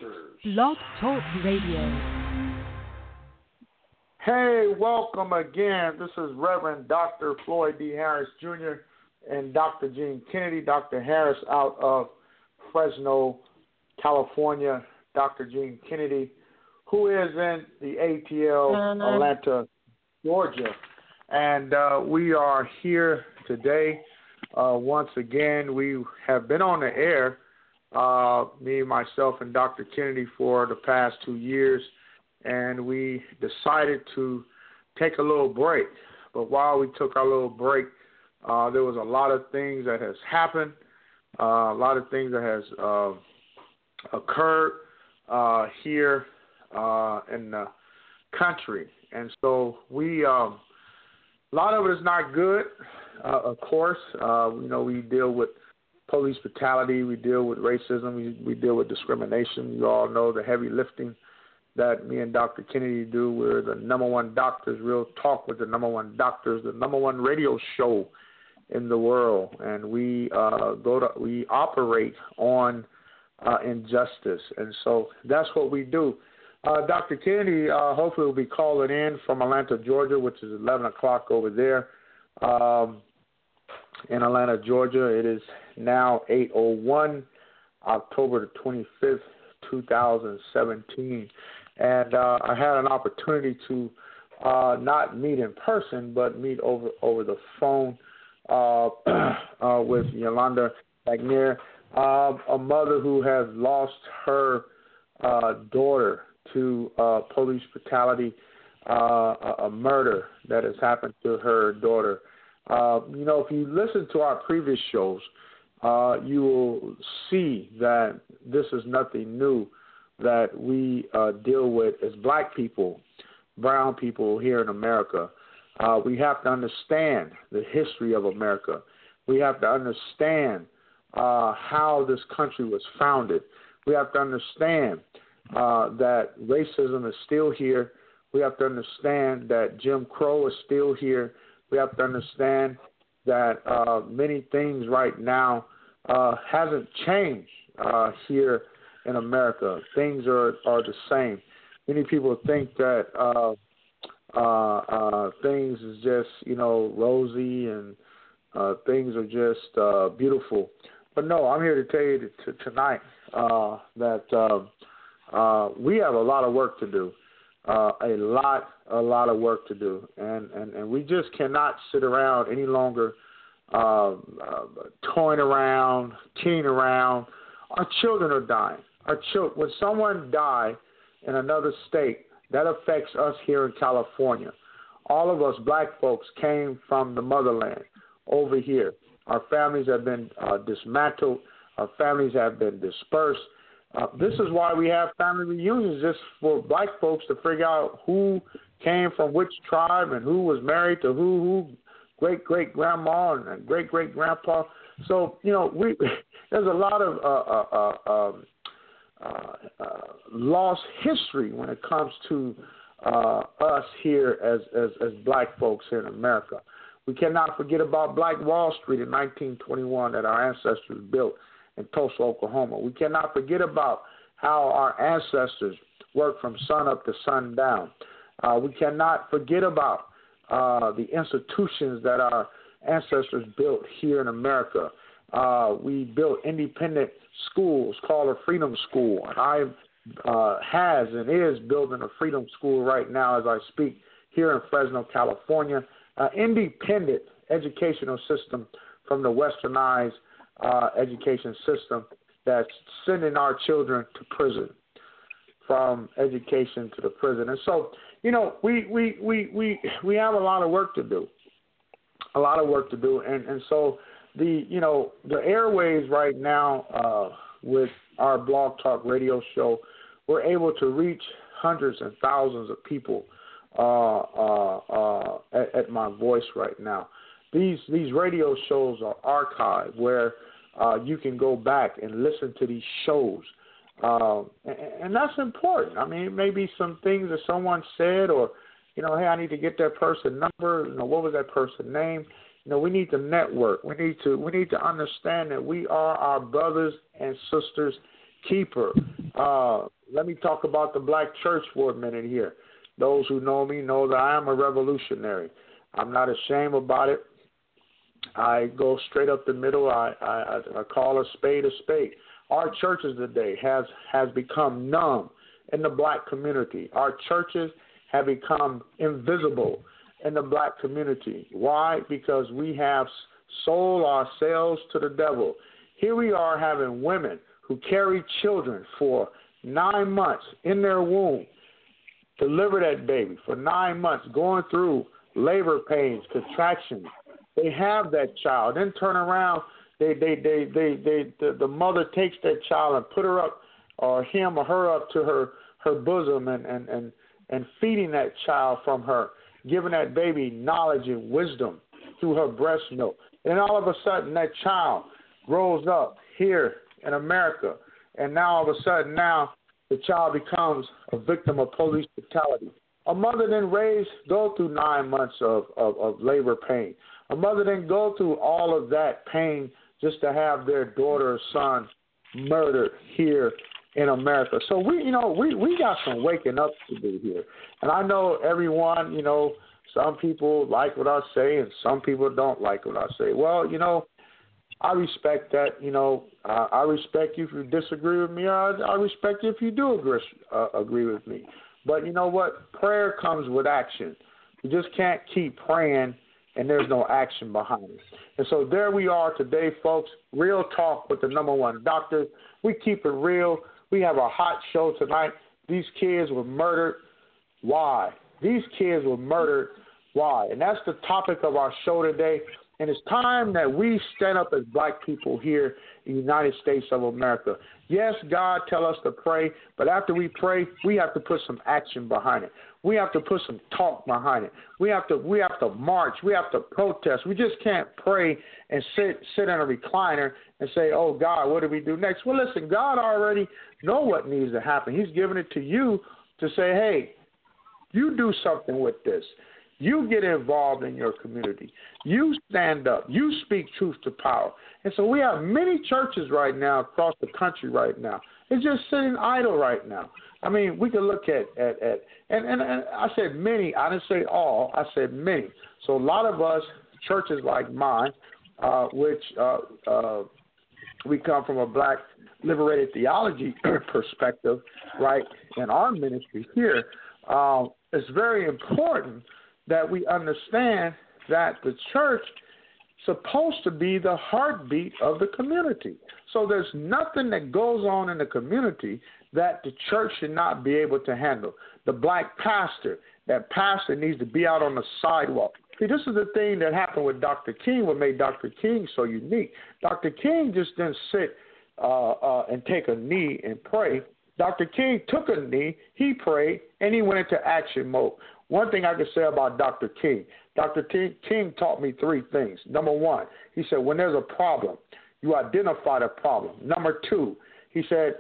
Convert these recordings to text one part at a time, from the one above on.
Doctors. Blog Talk Radio. Hey, welcome again. This is Reverend Dr. Floyd D. Harris Jr. and Dr. Gene Kennedy. Dr. Harris out of Fresno, California. Dr. Gene Kennedy, who is in the ATL, Atlanta, Georgia. And we are here today. Once again, we have been on the air, me, myself, and Dr. Kennedy for the past 2 years. And we decided to take a little break. But while we took our little break, there was a lot of things that has happened, a lot of things that has occurred here in the country. And so we, a lot of it is not good, of course. We deal with police brutality, we deal with racism, we deal with discrimination. You all know the heavy lifting that me and Dr. Kennedy do. We're the number one doctors, Real Talk with the number one doctors, the number one radio show in the world, and we operate on injustice, and so that's what we do. Dr. Kennedy hopefully will be calling in from Atlanta, Georgia, which is 11 o'clock over there in Atlanta, Georgia. It is now 8:01, October the 25th, 2017. And I had an opportunity to not meet in person, but meet over the phone with Yolanda McNair, a mother who has lost her daughter to police brutality, a murder that has happened to her daughter. If you listen to our previous shows, you will see that this is nothing new that we deal with as black people, brown people here in America. We have to understand the history of America. We have to understand how this country was founded. We have to understand that racism is still here. We have to understand that Jim Crow is still here. We have to understand that many things right now hasn't changed here in America. Things are the same. Many people think that things is just, rosy and things are just beautiful. But no, I'm here to tell you tonight that we have a lot of work to do, a lot of work to do. And we just cannot sit around any longer toying around, kidding around. Our children are dying. When someone dies in another state, that affects us here in California. All of us black folks came from the motherland over here. Our families have been dismantled. Our families have been dispersed. This is why we have family reunions, just for black folks to figure out who came from which tribe and who was married to who great-great-grandma and great-great-grandpa. So, there's a lot of lost history when it comes to us here as black folks here in America. We cannot forget about Black Wall Street in 1921 that our ancestors built in Tulsa, Oklahoma. We cannot forget about how our ancestors worked from sun up to sundown. We cannot forget about the institutions that our ancestors built here in America. We built independent schools called a Freedom School, and I has and is building a Freedom School right now as I speak here in Fresno, California, independent educational system from the westernized education system that's sending our children to prison, from education to the prison. And so, we have a lot of work to do, and so the airwaves right now with our Blog Talk radio show, we're able to reach hundreds and thousands of people at my voice right now. These radio shows are archived where you can go back and listen to these shows. And that's important. I mean, it may be some things that someone said, or, hey, I need to get that person number. What was that person's name? We need to network. We need to understand that we are our brothers and sisters' keeper. Let me talk about the black church for a minute here. Those who know me know that I am a revolutionary. I'm not ashamed about it. I go straight up the middle. I call a spade a spade. Our churches today has become numb in the black community. Our churches have become invisible in the black community. Why? Because we have sold ourselves to the devil. Here we are having women who carry children for 9 months in their womb, deliver that baby for 9 months, going through labor pains, contractions. They have that child, then turn around. The mother takes that child and put her up, or him or her up to her bosom, and feeding that child from her, giving that baby knowledge and wisdom through her breast milk. And all of a sudden, that child grows up here in America, and now all of a sudden, now the child becomes a victim of police brutality. A mother then go through 9 months of labor pain. A mother then go through all of that pain just to have their daughter or son murdered here in America. So we got some waking up to do here. And I know everyone, some people like what I say and some people don't like what I say. Well, I respect that. I respect you if you disagree with me. I respect you if you do agree with me. But you know what? Prayer comes with action. You just can't keep praying and there's no action behind it. And so there we are today, folks. Real talk with the number one doctor. We keep it real. We have a hot show tonight. These kids were murdered. Why? These kids were murdered. Why? And that's the topic of our show today. And it's time that we stand up as black people here in the United States of America. Yes, God tell us to pray, but after we pray, we have to put some action behind it. We have to put some talk behind it. We have to march. We have to protest. We just can't pray and sit in a recliner and say, oh, God, what do we do next? Well, listen, God already know what needs to happen. He's given it to you to say, hey, you do something with this. You get involved in your community. You stand up. You speak truth to power. And so we have many churches right now across the country right now. It's just sitting idle right now. I mean, we can look at and I said many. I didn't say all. I said many. So a lot of us, churches like mine, which we come from a black liberated theology perspective, right, in our ministry here, it's very important that we understand that the church is supposed to be the heartbeat of the community. So there's nothing that goes on in the community that the church should not be able to handle. The black pastor, that pastor needs to be out on the sidewalk. See, this is the thing that happened with Dr. King, what made Dr. King so unique. Dr. King just didn't sit and take a knee and pray. Dr. King took a knee, he prayed, and he went into action mode. One thing I can say about Dr. King taught me three things. Number one, he said, when there's a problem, you identify the problem. Number two, he said,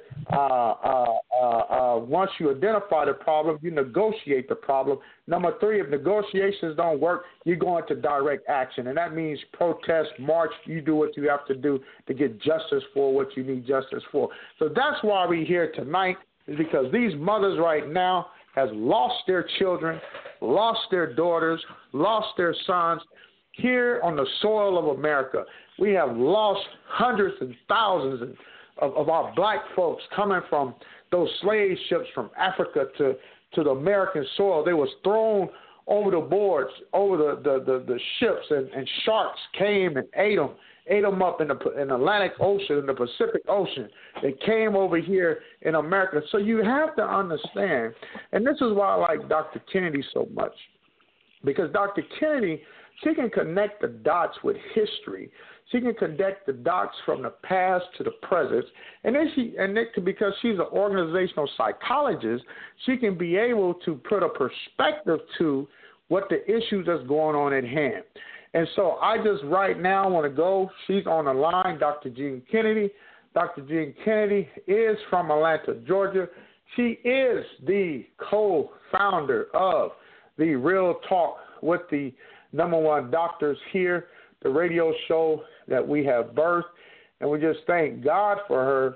once you identify the problem, you negotiate the problem. Number three, if negotiations don't work, you go into direct action. And that means protest, march, you do what you have to do to get justice for what you need justice for. So that's why we're here tonight, is because these mothers right now has lost their children, lost their daughters, lost their sons here on the soil of America. We have lost hundreds and thousands of our black folks coming from those slave ships from Africa to the American soil. They was thrown over the boards, over the ships, and sharks came and ate them up in the Atlantic Ocean, in the Pacific Ocean. They came over here in America. So you have to understand, and this is why I like Dr. Kennedy so much, because Dr. Kennedy, she can connect the dots with history. She can connect the dots from the past to the present, and because she's an organizational psychologist, she can be able to put a perspective to what the issues that's going on at hand. And so I just right now want to go. She's on the line, Dr. Jean Kennedy. Dr. Jean Kennedy is from Atlanta, Georgia. She is the co-founder of the Real Talk with the number one doctors here, the radio show that we have birthed. And we just thank God for her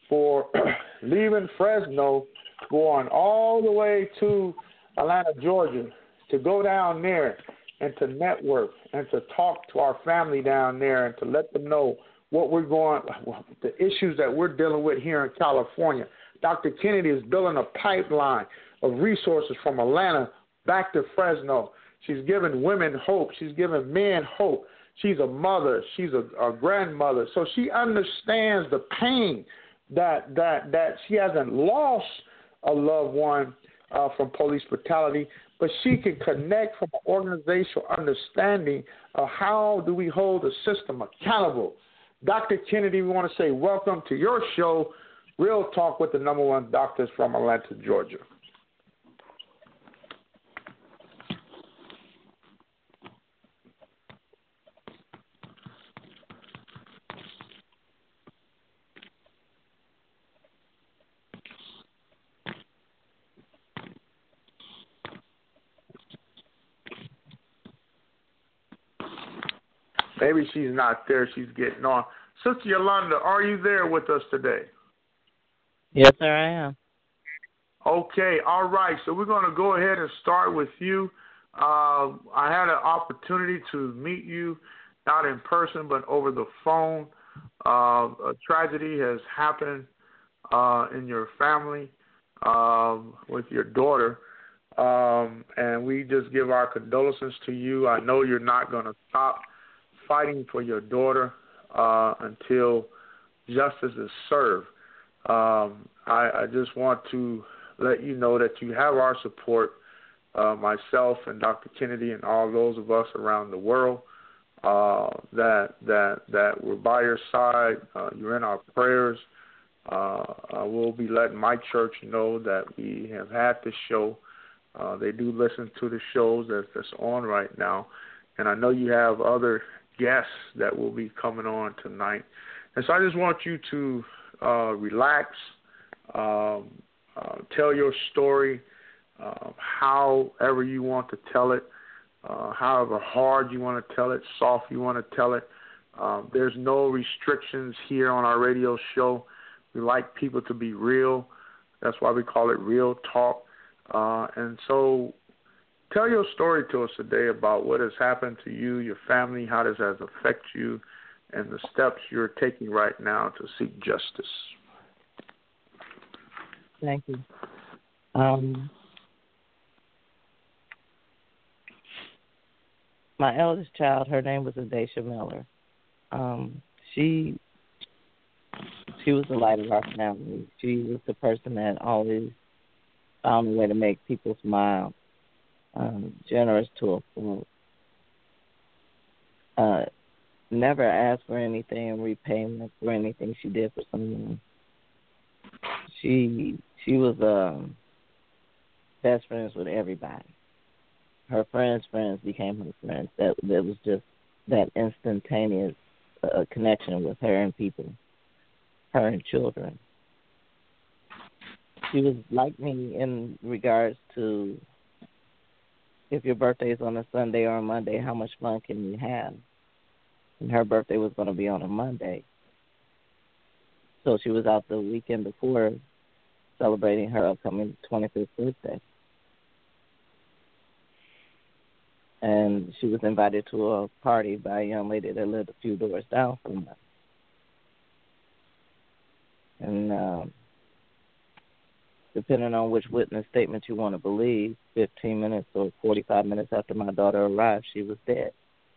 for leaving Fresno, going all the way to Atlanta, Georgia, to go down there and to network and to talk to our family down there and to let them know what we're going, the issues that we're dealing with here in California. Dr. Kennedy is building a pipeline of resources from Atlanta back to Fresno. She's giving women hope. She's giving men hope. She's a mother. She's a grandmother. So she understands the pain that she hasn't lost a loved one from police brutality, but she can connect from an organizational understanding of how do we hold the system accountable. Dr. Kennedy, we want to say welcome to your show, Real Talk with the number one doctors from Atlanta, Georgia. Maybe she's not there. She's getting on. Sister Yolanda, are you there with us today? Yes, sir, I am. Okay, all right. So we're going to go ahead and start with you. I had an opportunity to meet you, not in person, but over the phone. A tragedy has happened in your family with your daughter, and we just give our condolences to you. I know you're not going to stop fighting for your daughter until justice is served. I just want to let you know that you have our support, myself and Dr. Kennedy and all those of us around the world, that we're by your side. You're in our prayers. I will be letting my church know that we have had this show. They do listen to the shows that's on right now. And I know you have other guests that will be coming on tonight. And so I just want you to relax, tell your story however you want to tell it, however hard you want to tell it, soft you want to tell it. There's no restrictions here on our radio show. We like people to be real. That's why we call it Real Talk. And so tell your story to us today about what has happened to you, your family, how does that affect you, and the steps you're taking right now to seek justice. Thank you. My eldest child, her name was Adacia Miller. She was the light of our family. She was the person that always found a way to make people smile. Generous to a fault. Never asked for anything in repayment for anything she did for someone. She was best friends with everybody. Her friends' friends became her friends. That was just that instantaneous connection with her and people, her and children. She was like me in regards to, if your birthday is on a Sunday or a Monday, how much fun can you have? And her birthday was going to be on a Monday. So she was out the weekend before celebrating her upcoming 25th birthday. And she was invited to a party by a young lady that lived a few doors down from her. And depending on which witness statement you want to believe, 15 minutes or 45 minutes after my daughter arrived, she was dead.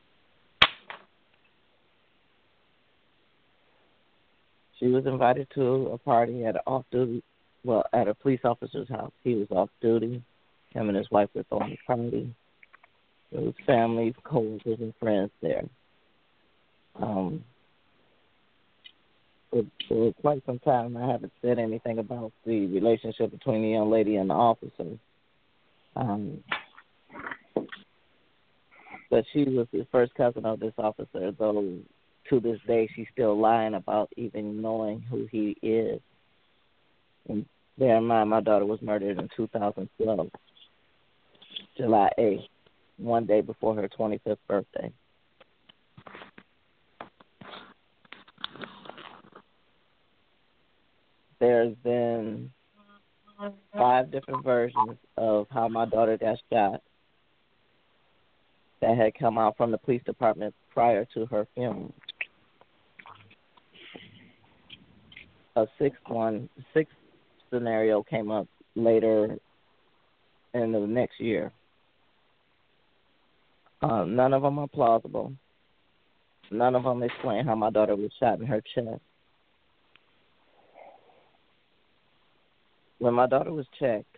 She was invited to a party at at a police officer's house. He was off duty. Him and his wife were throwing the party. There was family, coworkers, and friends there. For quite some time, I haven't said anything about the relationship between the young lady and the officer. But she was the first cousin of this officer, though to this day she's still lying about even knowing who he is. And bear in mind, my daughter was murdered in 2012, July 8th, one day before her 25th birthday. there's been 5 different versions of how my daughter got shot that had come out from the police department prior to her funeral. A sixth scenario came up later in the next year. None of them are plausible. None of them explain how my daughter was shot in her chest. When my daughter was checked,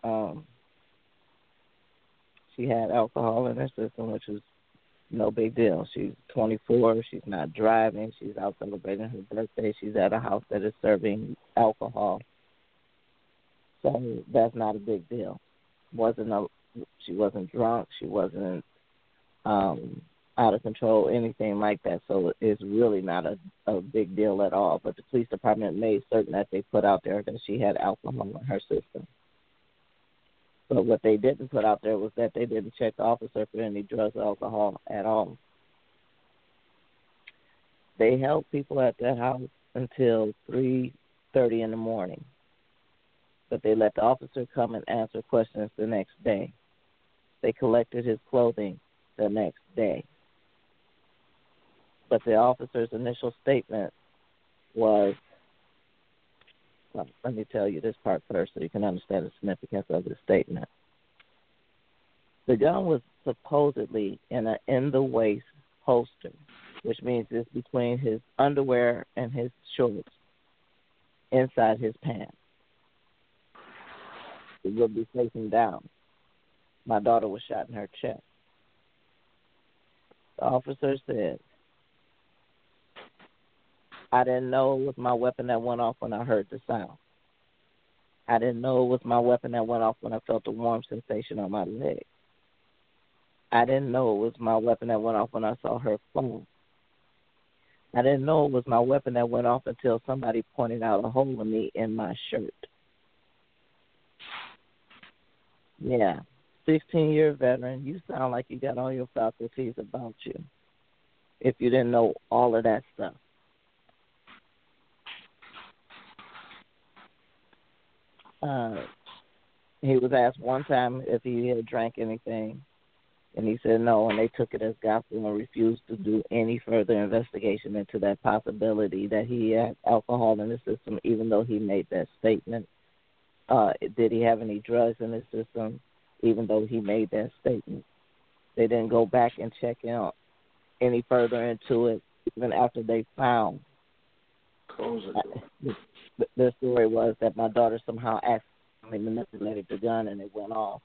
she had alcohol in her system, which was no big deal. She's 24. She's not driving. She's out celebrating her birthday. She's at a house that is serving alcohol. So that's not a big deal. She wasn't drunk. She wasn't out of control, anything like that. So it's really not a big deal at all. But the police department made certain that they put out there that she had alcohol in her system. But what they didn't put out there was that they didn't check the officer for any drugs or alcohol at all. They held people at that house until 3:30 in the morning. But they let the officer come and answer questions the next day. They collected his clothing the next day. But the officer's initial statement was, well, let me tell you this part first so you can understand the significance of the statement. The gun was supposedly in an in-the-waist holster, which means it's between his underwear and his shorts, inside his pants. It would be facing down. My daughter was shot in her chest. The officer said, I didn't know it was my weapon that went off when I heard the sound. I didn't know it was my weapon that went off when I felt a warm sensation on my leg. I didn't know it was my weapon that went off when I saw her fall. I didn't know it was my weapon that went off until somebody pointed out a hole in me in my shirt. Yeah, 16-year veteran, you sound like you got all your faculties about you if you didn't know all of that stuff. He was asked one time if he had drank anything, and he said no, and they took it as gospel and refused to do any further investigation into that possibility that he had alcohol in his system, even though he made that statement. Did he have any drugs in his system, even though he made that statement? They didn't go back and check out any further into it, even after they found. The story was that my daughter somehow accidentally manipulated the gun and it went off.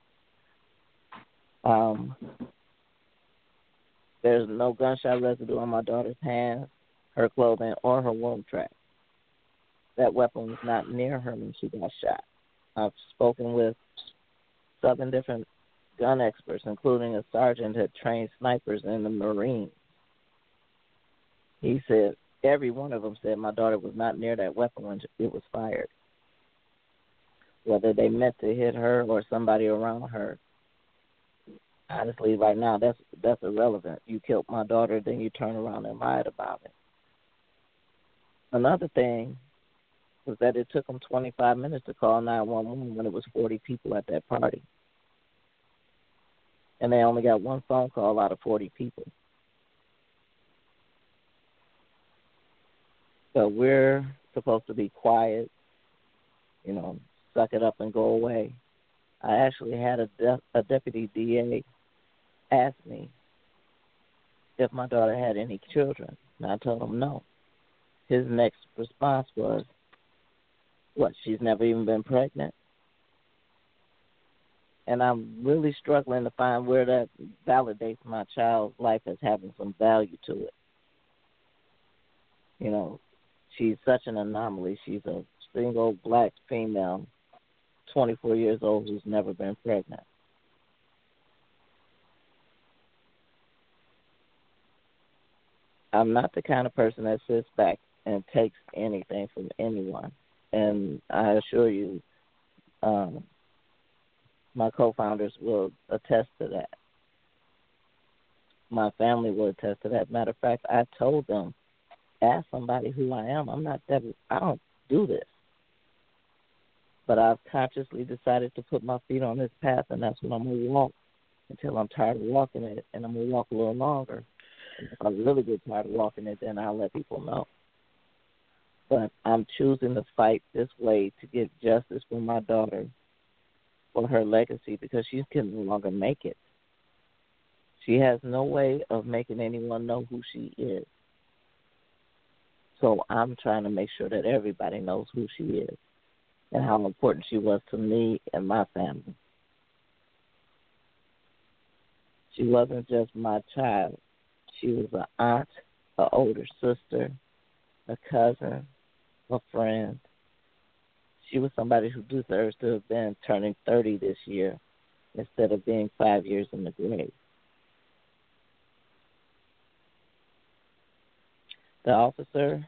There's no gunshot residue on my daughter's hands, her clothing, or her wound track. That weapon was not near her when she got shot. I've spoken with 7 different gun experts, including a sergeant that trained snipers in the Marines. He said every one of them said my daughter was not near that weapon when it was fired. Whether they meant to hit her or somebody around her, honestly, right now, that's irrelevant. You killed my daughter, then you turn around and lied about it. Another thing was that it took them 25 minutes to call 911 when it was 40 people at that party. And they only got one phone call out of 40 people. So we're supposed to be quiet, suck it up and go away. I actually had a deputy DA ask me if my daughter had any children, and I told him no. His next response was, what, she's never even been pregnant? And I'm really struggling to find where that validates my child's life as having some value to it. She's such an anomaly. She's a single black female, 24 years old, who's never been pregnant. I'm not the kind of person that sits back and takes anything from anyone. And I assure you, my co-founders will attest to that. My family will attest to that. Matter of fact, I told them, ask somebody who I am. I don't do this. But I've consciously decided to put my feet on this path, and that's what I'm going to walk until I'm tired of walking it, and I'm going to walk a little longer. And if I really get tired of walking it, then I'll let people know. But I'm choosing to fight this way to get justice for my daughter, for her legacy, because she can no longer make it. She has no way of making anyone know who she is. So I'm trying to make sure that everybody knows who she is and how important she was to me and my family. She wasn't just my child. She was an aunt, an older sister, a cousin, a friend. She was somebody who deserves to have been turning 30 this year instead of being 5 years in the grave. The officer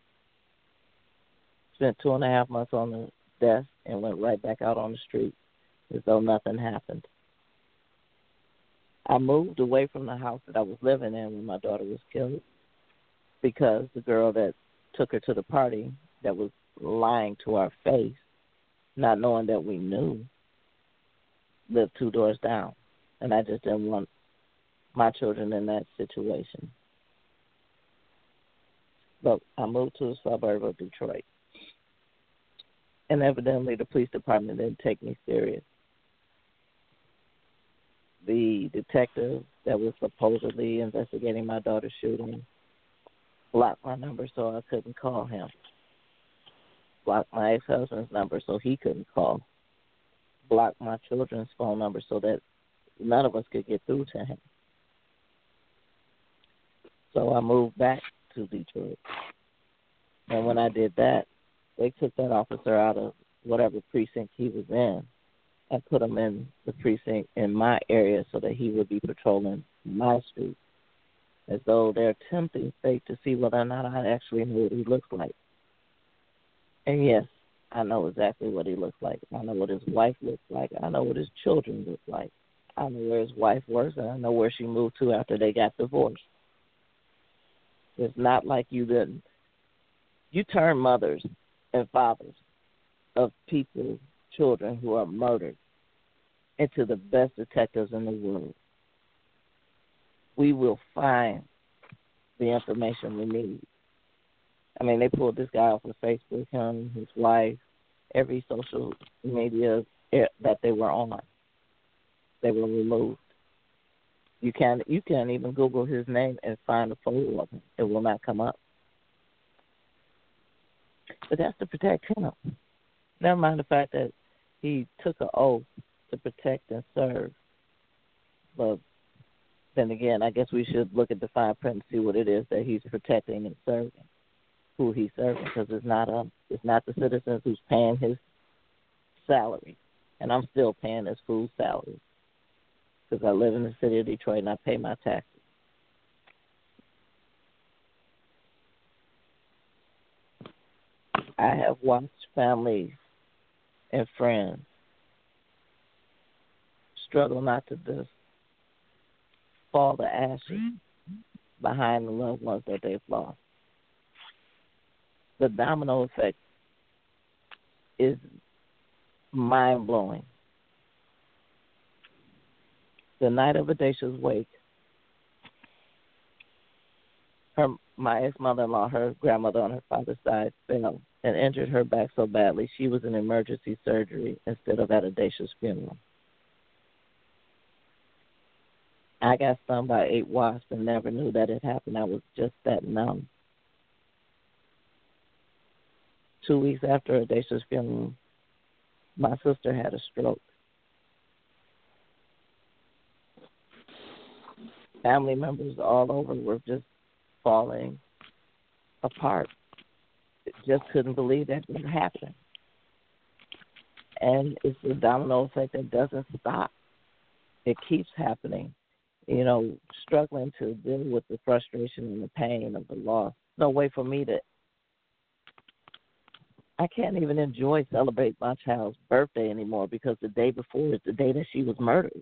spent 2.5 months on the desk and went right back out on the street as though nothing happened. I moved away from the house that I was living in when my daughter was killed because the girl that took her to the party that was lying to our face, not knowing that we knew, lived 2 doors down. And I just didn't want my children in that situation. But I moved to a suburb of Detroit. And evidently the police department didn't take me serious. The detective that was supposedly investigating my daughter's shooting blocked my number so I couldn't call him. Blocked my ex-husband's number so he couldn't call. Blocked my children's phone number so that none of us could get through to him. So I moved back to Detroit. And when I did that, they took that officer out of whatever precinct he was in and put him in the precinct in my area so that he would be patrolling my street, as though they're tempting fate to see whether or not I actually know what he looks like. And yes, I know exactly what he looks like. I know what his wife looks like. I know what his children look like. I know where his wife works, and I know where she moved to after they got divorced. It's not like you didn't. You turn mothers and fathers of people, children who are murdered, into the best detectives in the world. We will find the information we need. I mean, they pulled this guy off of Facebook, him, his wife, every social media that they were on. They were removed. You can't even Google his name and find a photo of him. It will not come up. But that's to protect him. Never mind the fact that he took an oath to protect and serve. But then again, I guess we should look at the fine print and see what it is that he's protecting and serving, who he's serving, because it's not the citizens who's paying his salary, and I'm still paying his food salary because I live in the city of Detroit and I pay my taxes. I have watched families and friends struggle not to just fall to ashes behind the loved ones that they've lost. The domino effect is mind-blowing. The night of Adesha's wake, my ex-mother-in-law, her grandmother on her father's side, fell and injured her back so badly she was in emergency surgery instead of at Adesha's funeral. I got stung by 8 wasps and never knew that it happened. I was just that numb. 2 weeks after Adesha's funeral, my sister had a stroke. Family members all over were just falling apart. Just couldn't believe that would happen. And it's a domino effect that doesn't stop. It keeps happening. You know, struggling to deal with the frustration and the pain of the loss. No way for me to. I can't even celebrate my child's birthday anymore because the day before is the day that she was murdered.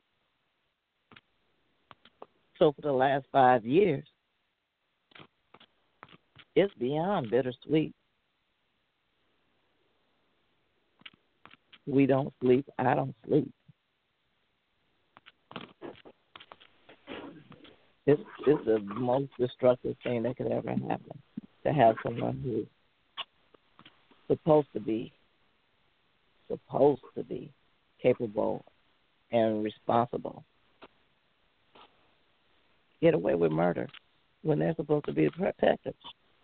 So for the last 5 years, it's beyond bittersweet. We don't sleep. I don't sleep. It's the most destructive thing that could ever happen, to have someone who's supposed to be capable and responsible get away with murder when they're supposed to be protected.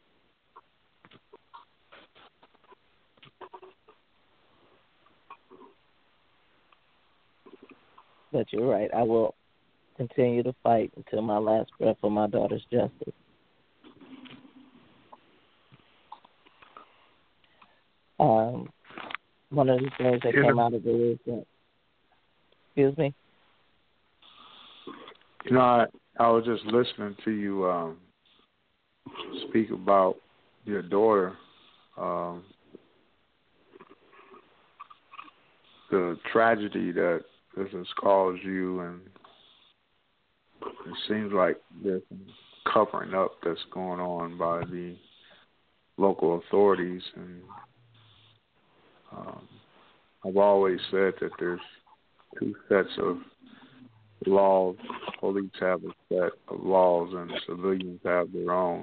But you're right. I will continue to fight until my last breath for my daughter's justice. One of the things that came out of it is that, excuse me? You know, I was just listening to you speak about your daughter, the tragedy that this has caused you, and it seems like there's some covering up that's going on by the local authorities. And I've always said that there's two sets of laws. Police have a set of laws and civilians have their own.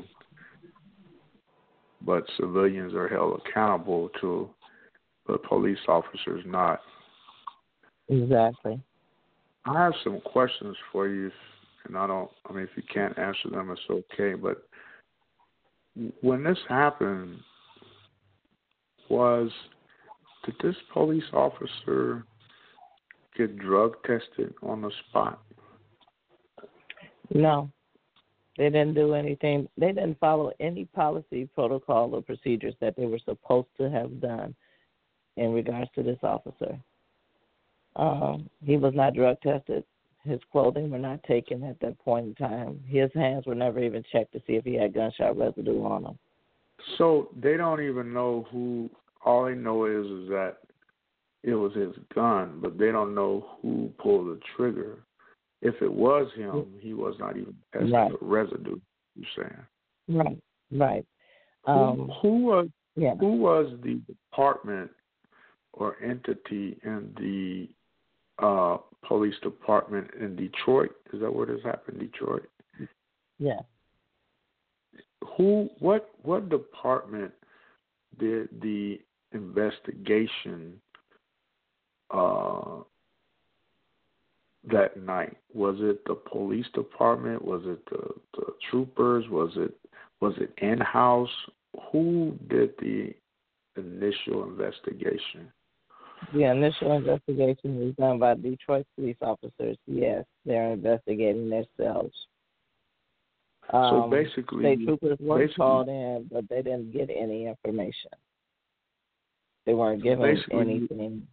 But civilians are held accountable to the police officers not. Exactly. I have some questions for you, and if you can't answer them, it's okay. But when this happened, did this police officer get drug tested on the spot? No. They didn't do anything. They didn't follow any policy, protocol, or procedures that they were supposed to have done in regards to this officer. He was not drug tested. His clothing were not taken at that point in time. His hands were never even checked to see if he had gunshot residue on them. So they don't even know who. All they know is that it was his gun, but they don't know who pulled the trigger. If it was him, he was not even tested for residue, you're saying. Right. Who was the department or entity in the police department in Detroit? Is that where this happened, Detroit? Yeah. What department did the investigation that night? Was it the police department? Was it the troopers? Was it in-house? Who did the initial investigation? The initial investigation was done by Detroit police officers. Yes, they're investigating themselves. So basically, state troopers were called in, but they didn't get any information. They weren't given anything.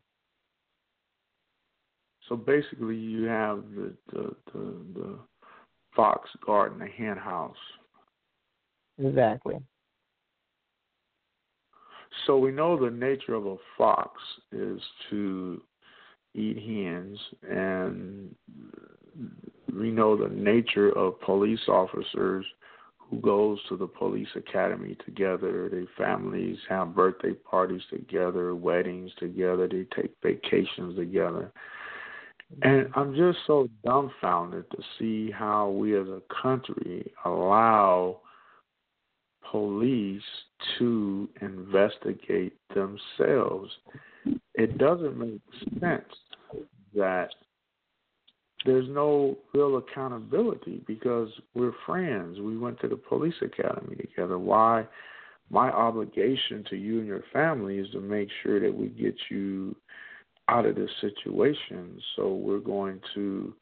So basically, you have the fox guarding the hen house. Exactly. So we know the nature of a fox is to eat hens, and we know the nature of police officers who goes to the police academy together. Their families have birthday parties together, weddings together. They take vacations together. And I'm just so dumbfounded to see how we as a country allow police to investigate themselves. It doesn't make sense that there's no real accountability because we're friends. We went to the police academy together. Why? My obligation to you and your family is to make sure that we get you out of this situation. So we're going to,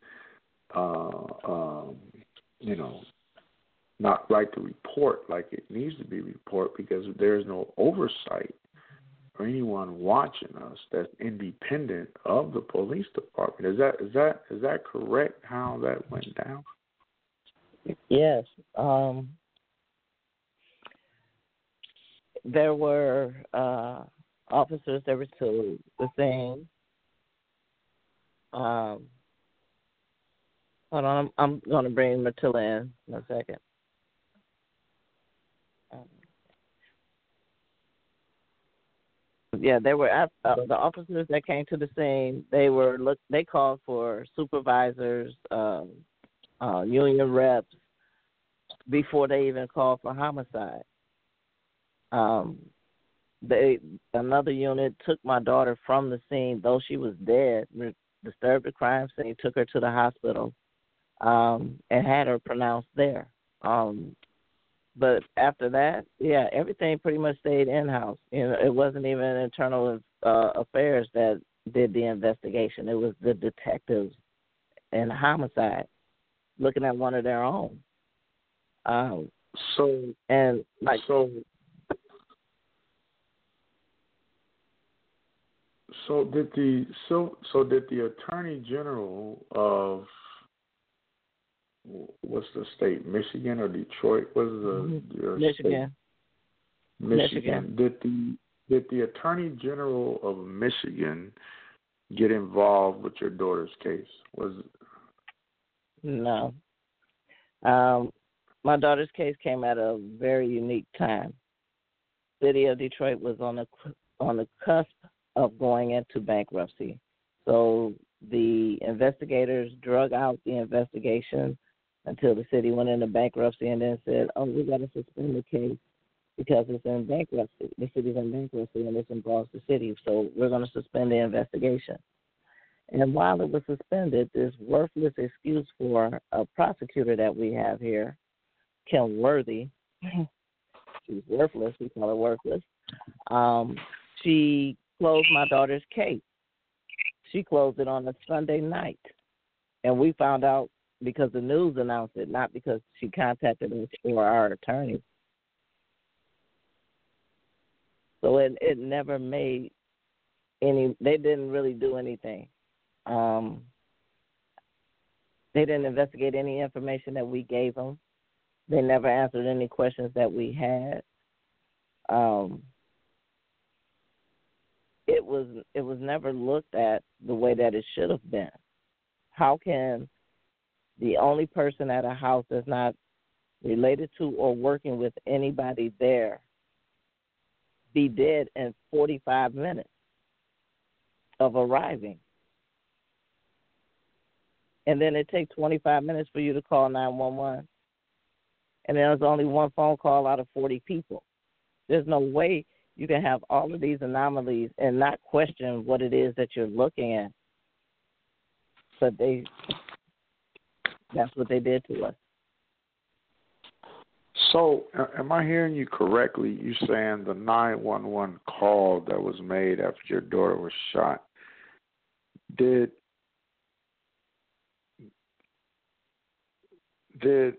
not write the report like it needs to be reported because there's no oversight or anyone watching us that's independent of the police department. Is that correct? How that went down? Yes. There were officers that were to the thing. Hold on, I'm going to bring Matilda in a second. Yeah, they were the officers that came to the scene. They called for supervisors, union reps before they even called for homicide. Another unit took my daughter from the scene, though she was dead. Disturbed the crime scene, took her to the hospital, and had her pronounced there. But after that, yeah, everything pretty much stayed in-house. It wasn't even internal affairs that did the investigation. It was the detectives and homicide looking at one of their own. So did the Attorney General of what's the state, Michigan or Detroit? What's the Michigan? State? Michigan. Did the Attorney General of Michigan get involved with your daughter's case? No. My daughter's case came at a very unique time. City of Detroit was on the cusp of going into bankruptcy. So the investigators drug out the investigation until the city went into bankruptcy and then said, we got to suspend the case because it's in bankruptcy. The city's in bankruptcy and this involves the city, so we're going to suspend the investigation. And while it was suspended, this worthless excuse for a prosecutor that we have here, Kim Worthy, she's worthless, we call her worthless, she closed my daughter's case. She closed it on a Sunday night. And we found out because the news announced it, not because she contacted us or our attorney. So it never made they didn't really do anything. They didn't investigate any information that we gave them. They never answered any questions that we had. It was never looked at the way that it should have been. How can the only person at a house that's not related to or working with anybody there be dead in 45 minutes of arriving? And then it takes 25 minutes for you to call 911. And there's only one phone call out of 40 people. There's no way you can have all of these anomalies and not question what it is that you're looking at. But that's what they did to us. So, am I hearing you correctly? You saying the 911 call that was made after your daughter was shot, did the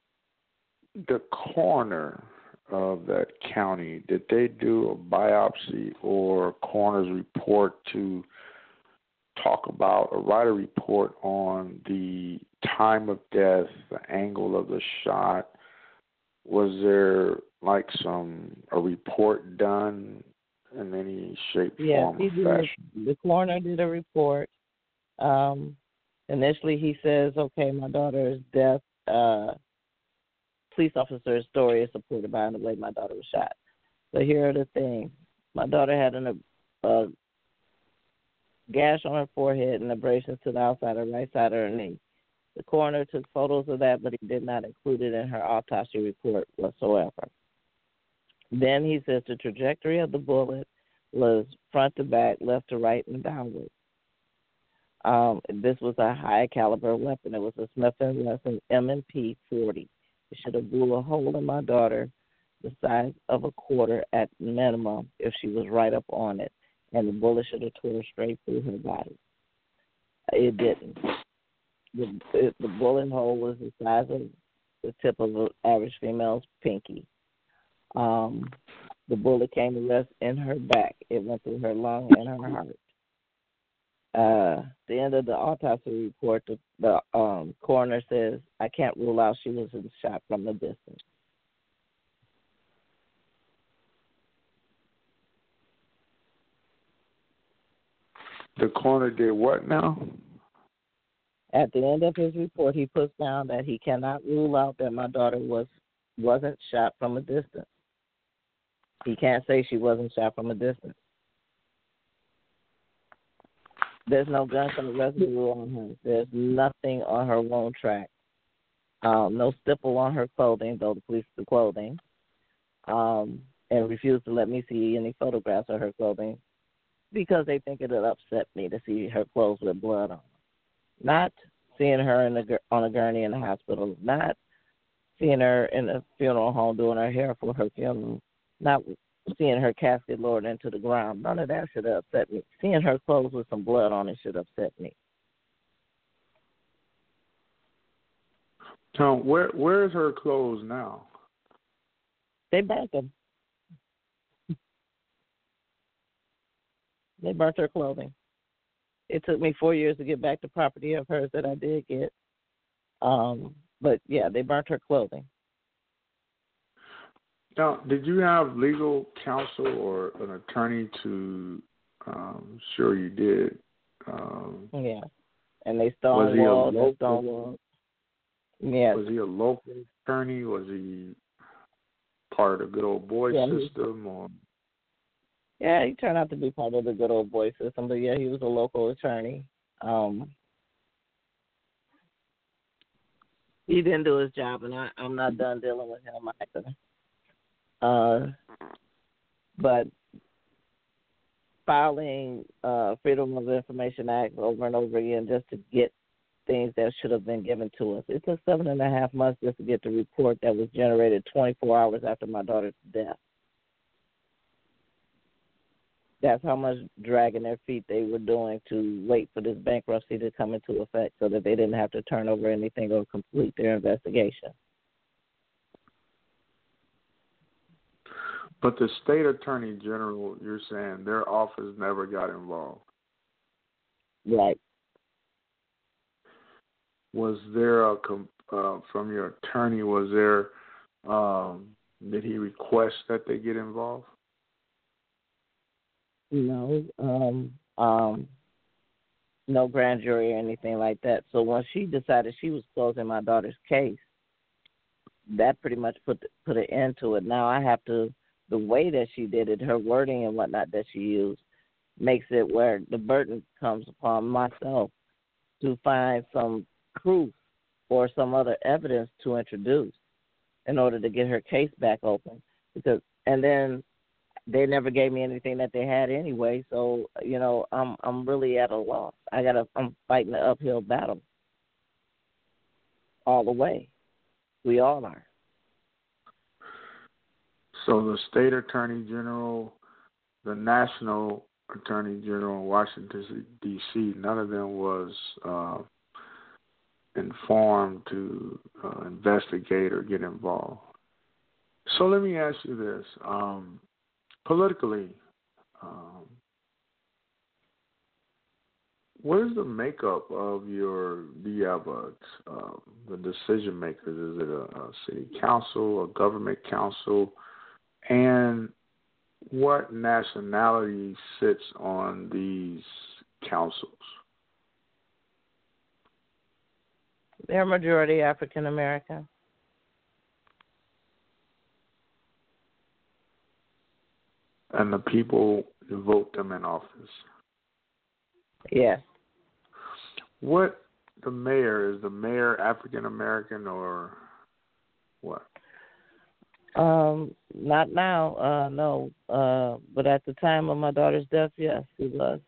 coroner of that county, did they do a biopsy or coroner's report to talk about or write a report on the time of death, the angle of the shot? Was there like a report done in any shape, form, or fashion? The coroner did a report. Initially, he says, okay, my daughter's death, police officer's story is supported by the way my daughter was shot. So here are the things. My daughter had a gash on her forehead and abrasions to the outside of the right side of her knee. The coroner took photos of that, but he did not include it in her autopsy report whatsoever. Then he says the trajectory of the bullet was front to back, left to right, and downward. This was a high-caliber weapon. It was a Smith & Wesson M&P 40. It should have blew a hole in my daughter the size of a quarter at minimum if she was right up on it, and the bullet should have tore straight through her body. It didn't. The bullet hole was the size of the tip of an average female's pinky. The bullet came to rest in her back. It went through her lung and her heart. The end of the autopsy report, the coroner says, I can't rule out she was shot from the distance. The coroner did what now? At the end of his report, he puts down that he cannot rule out that my daughter wasn't shot from a distance. He can't say she wasn't shot from a distance. There's no gunshot residue on her. There's nothing on her wound track. No stipple on her clothing, though the police the clothing, and refused to let me see any photographs of her clothing because they think it would upset me to see her clothes with blood on them. Not seeing her on a gurney in the hospital, not seeing her in a funeral home doing her hair for her funeral, not seeing her casket lowered into the ground. None of that should have upset me. Seeing her clothes with some blood on it should upset me. So where's her clothes now? They burnt them. They burnt her clothing. It took me 4 years to get back the property of hers that I did get. But, yeah, they burnt her clothing. Now, did you have legal counsel or an attorney to sure you did? Yeah. And they stonewalled. Yes. Was he a local attorney? Was he part of the good old boy system? Or? Yeah, he turned out to be part of the good old boy system. But, yeah, he was a local attorney. He didn't do his job, and I'm not done dealing with him either. But filing Freedom of Information Act over and over again just to get things that should have been given to us. It took 7.5 months just to get the report that was generated 24 hours after my daughter's death. That's how much dragging their feet they were doing to wait for this bankruptcy to come into effect so that they didn't have to turn over anything or complete their investigation. But the state attorney general, you're saying their office never got involved. Right. Was there from your attorney? Was there? Did he request that they get involved? No. No grand jury or anything like that. So when she decided she was closing my daughter's case, that pretty much put an end to it. Now I have to. The way that she did it, her wording and whatnot that she used, makes it where the burden comes upon myself to find some proof or some other evidence to introduce in order to get her case back open. And then they never gave me anything that they had anyway, so I'm really at a loss. I'm fighting an uphill battle all the way. We all are. So the state attorney general, the national attorney general in Washington, D.C., none of them was informed to investigate or get involved. So let me ask you this. Politically, what is the makeup of do you have the decision makers? Is it a city council, a government council? And what nationality sits on these councils? They're majority African American. And the people vote them in office? Yes. Is the mayor African American or what? Not now, no. But at the time of my daughter's death, yes, he was.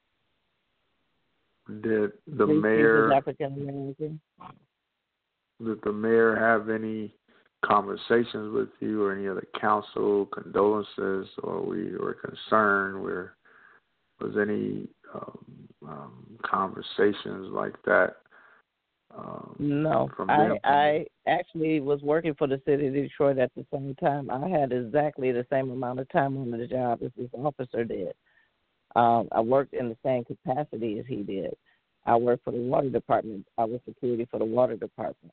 Did the mayor African American? Did the mayor have any conversations with you or any other council condolences, or we were concerned? Was any conversations like that? No, I actually was working for the city of Detroit at the same time. I had exactly the same amount of time on the job as this officer did. I worked in the same capacity as he did. I worked for the water department. I was security for the water department.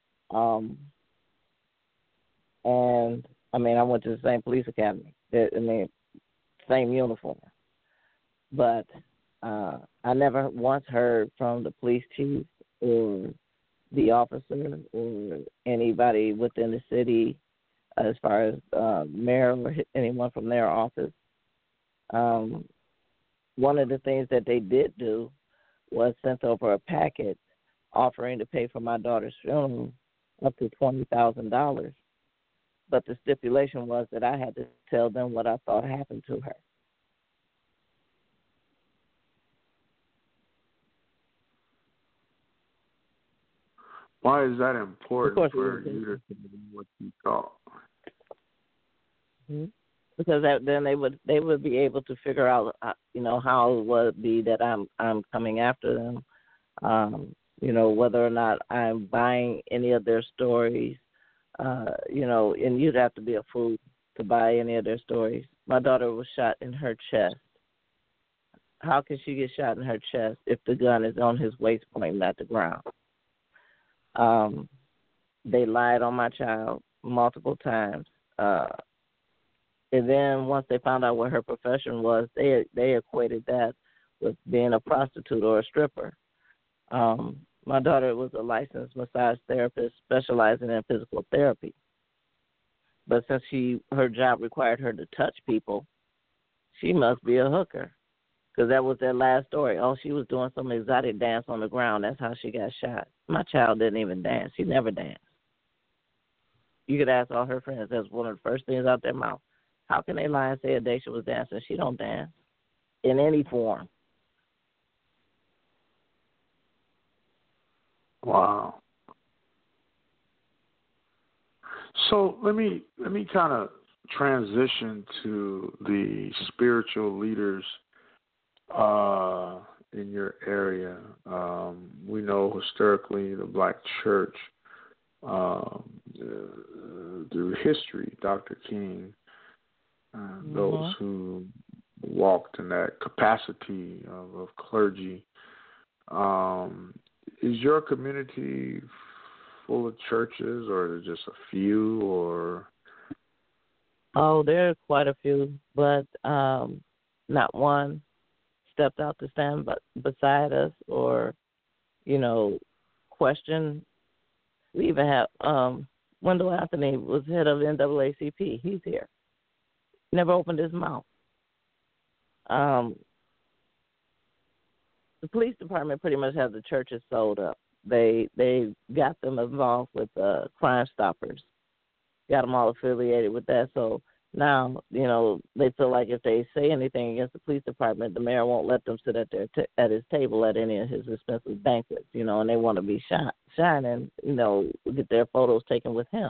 And, I went to the same police academy. Same uniform. But I never once heard from the police chief or the officer or anybody within the city as far as mayor or anyone from their office one of the things that they did do was sent over a packet offering to pay for my daughter's funeral up to $20,000. But the stipulation was that I had to tell them what I thought happened to her. Why is that important for you to know what you thought? Mm-hmm. Because then they would be able to figure out, how it would be that I'm coming after them, whether or not I'm buying any of their stories, and you'd have to be a fool to buy any of their stories. My daughter was shot in her chest. How can she get shot in her chest if the gun is on his waist pointing at the ground? They lied on my child multiple times. And then once they found out what her profession was, they equated that with being a prostitute or a stripper. My daughter was a licensed massage therapist specializing in physical therapy. But since her job required her to touch people, she must be a hooker. Because that was their last story. Oh, she was doing some exotic dance on the ground. That's how she got shot. My child didn't even dance. She never danced. You could ask all her friends. That's one of the first things out their mouth. How can they lie and say Adacia was dancing? She don't dance in any form. Wow. So let me kind of transition to the spiritual leaders in your area. We know historically the Black church, through history, Dr. King, those who walked in that capacity of clergy. Is your community full of churches, or is it just a few, or? Oh, there are quite a few, but not one stepped out to stand beside us or, question. We even have Wendell Anthony was head of NAACP. He's here. Never opened his mouth. The police department pretty much has the churches sold up. They got them involved with Crime Stoppers, got them all affiliated with that. So now, they feel like if they say anything against the police department, the mayor won't let them sit at his table at any of his expensive banquets, and they want to be shining, get their photos taken with him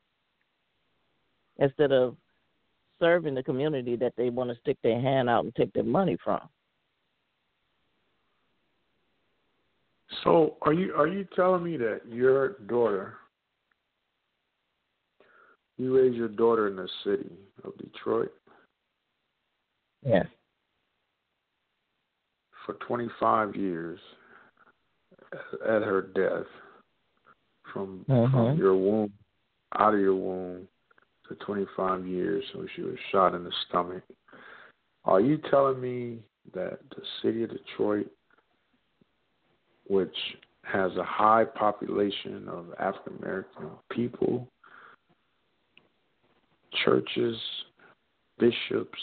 instead of serving the community that they want to stick their hand out and take their money from. So are you telling me that your daughter, you raised your daughter in the city of Detroit? Yes. For 25 years at her death, from your womb, out of your womb, to 25 years when she was shot in the stomach. Are you telling me that the city of Detroit, which has a high population of African American people, churches, bishops,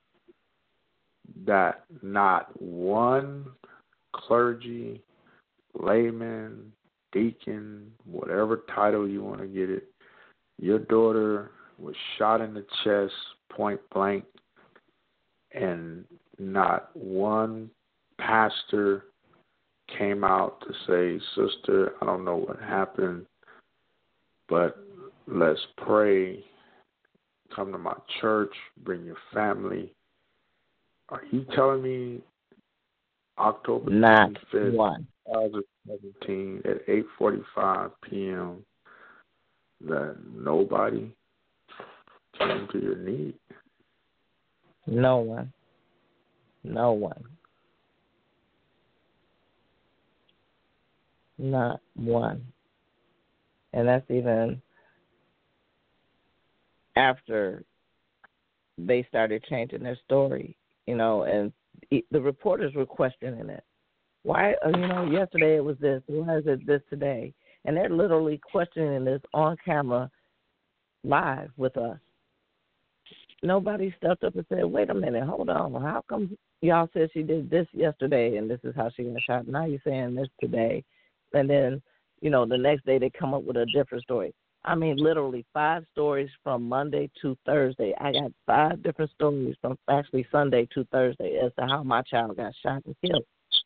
that not one clergy, layman, deacon, whatever title you want to get it, your daughter was shot in the chest, point blank, and not one pastor came out to say, sister, I don't know what happened, but let's pray, come to my church, bring your family. Are you telling me October 25th, 2017 at 8:45 p.m. that nobody came to your need? No one. Not one. And that's even after they started changing their story, and the reporters were questioning it. Why, yesterday it was this, why is it this today? And they're literally questioning this on camera live with us. nobody stepped up and said, wait a minute, hold on. How come y'all said she did this yesterday and this is how she got shot? Now you're saying this today. And then, the next day they come up with a different story. I mean, literally 5 stories from Monday to Thursday. I got 5 different stories from actually Sunday to Thursday as to how my child got shot and killed.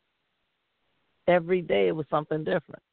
Every day it was something different.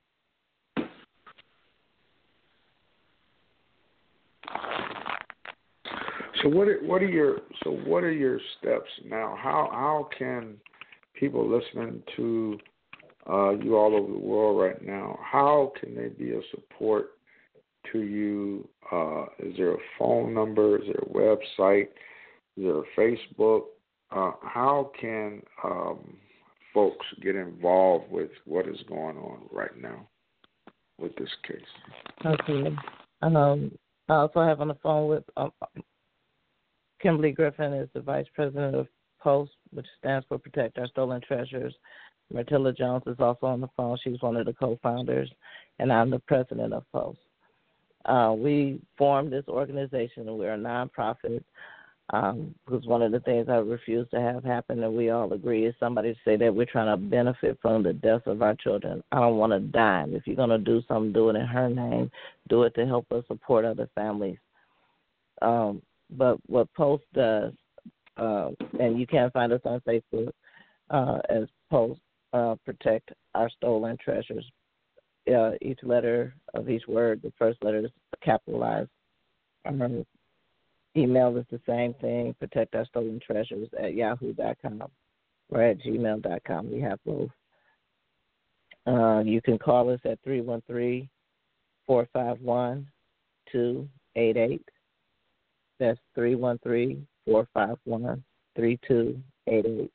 So what are your steps now? How can people listening to you all over the world right now, how can they be a support to you? Is there a phone number? Is there a website? Is there a Facebook? How can folks get involved with what is going on right now with this case? Okay. I also have on the phone with Kimberly Griffin is the Vice President of POST, which stands for Protect Our Stolen Treasures. Martilla Jones is also on the phone. She's one of the co-founders, and I'm the president of POST. We formed this organization, and we're a nonprofit, because one of the things I refuse to have happen, and we all agree, is somebody to say that we're trying to benefit from the deaths of our children. I don't want a dime. If you're going to do something, do it in her name. Do it to help us support other families. But what POST does, and you can find us on Facebook as POST Protect Our Stolen Treasures. Each letter of each word, the first letter is capitalized. Email is the same thing, Protect Our Stolen Treasures at yahoo.com or at gmail.com. We have both. You can call us at 313-451-2288. That's 313-451-3288.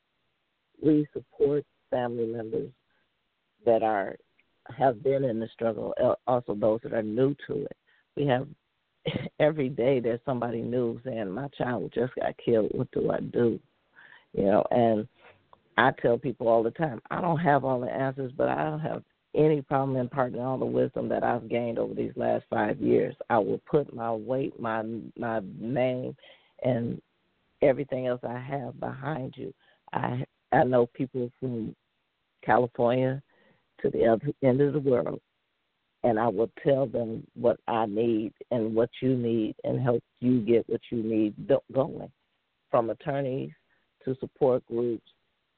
We support family members that have been in the struggle, also those that are new to it. We have every day there's somebody new saying, my child just got killed, what do I do? And I tell people all the time, I don't have all the answers, but I don't have any problem imparting all the wisdom that I've gained over these last 5 years. I will put my weight, my name, and everything else I have behind you. I know people from California to the other end of the world, and I will tell them what I need and what you need and help you get what you need going, from attorneys to support groups,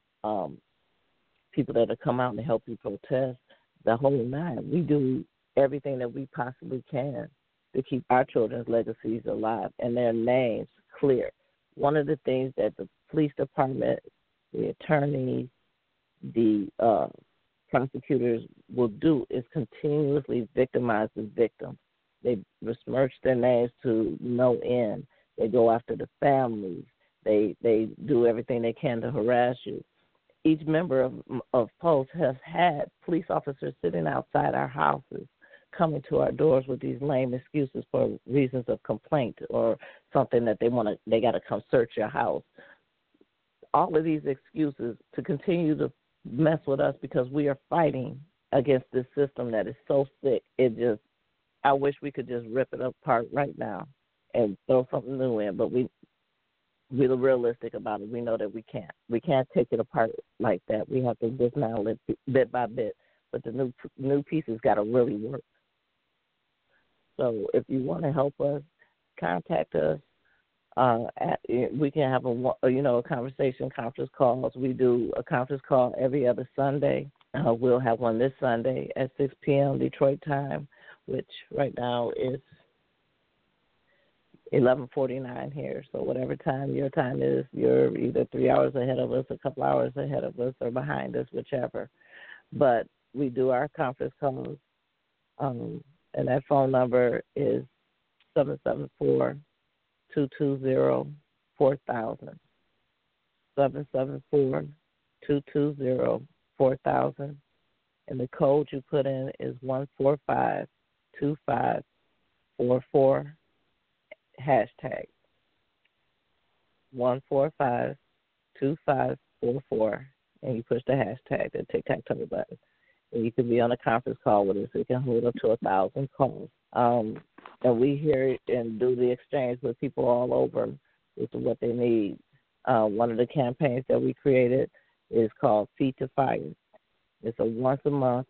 people that will come out and help you protest, the whole nine. We do everything that we possibly can to keep our children's legacies alive and their names clear. One of the things that the police department, the attorneys, the prosecutors will do is continuously victimize the victims. They besmirch their names to no end. They go after the families. They do everything they can to harass you. Each member of POST has had police officers sitting outside our houses, coming to our doors with these lame excuses for reasons of complaint or something that they got to come search your house. All of these excuses to continue to mess with us because we are fighting against this system that is so sick. I wish we could just rip it apart right now and throw something new in, but we're realistic about it. We know that we can't. We can't take it apart like that. We have to dismantle it bit by bit, but the new pieces got to really work. So if you want to help us, contact us. We can have a conversation, conference calls. We do a conference call every other Sunday. We'll have one this Sunday at 6 p.m. Detroit time, which right now is 11:49 here. So whatever time your time is, you're either 3 hours ahead of us, a couple hours ahead of us, or behind us, whichever. But we do our conference calls, and that phone number is 774-220-4000, 774-220-4000, and the code you put in is 1452544, hashtag 1452544, and you push the hashtag, the tic-tac-toe button. And you can be on a conference call with us. We can hold up to 1,000 calls. And we hear it and do the exchange with people all over with what they need. One of the campaigns that we created is called Feet to Fire. It's a once-a-month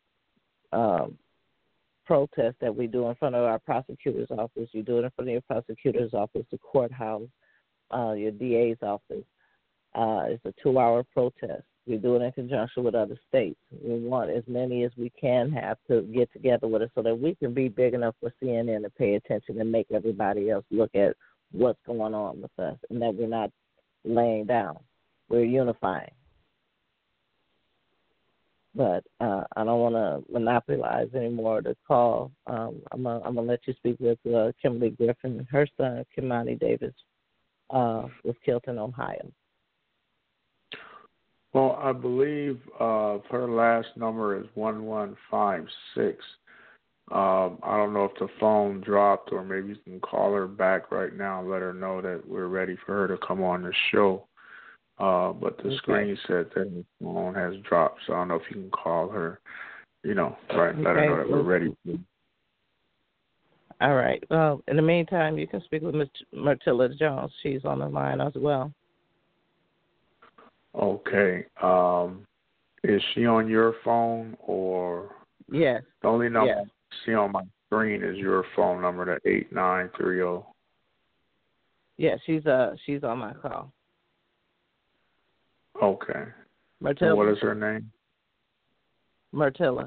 protest that we do in front of our prosecutor's office. You do it in front of your prosecutor's office, the courthouse, your DA's office. It's a 2-hour protest. We do it in conjunction with other states. We want as many as we can have to get together with us so that we can be big enough for CNN to pay attention and make everybody else look at what's going on with us and that we're not laying down. We're unifying. But I don't want to monopolize any more of the call. I'm gonna let you speak with Kimberly Griffin. Her son, Kimani Davis, was killed in Ohio. Well, I believe her last number is 1156. I don't know if the phone dropped or maybe you can call her back right now and let her know that we're ready for her to come on the show. But the screen said that the phone has dropped, so I don't know if you can call her, let her know that we're ready. All right. Well, in the meantime, you can speak with Ms. Myrtilla Jones. She's on the line as well. Okay. Is she on your phone or? Yes. The only number I see on my screen is your phone number, the 8930. Yeah, she's on my call. Okay. Myrtilla. And what is her name? Myrtilla.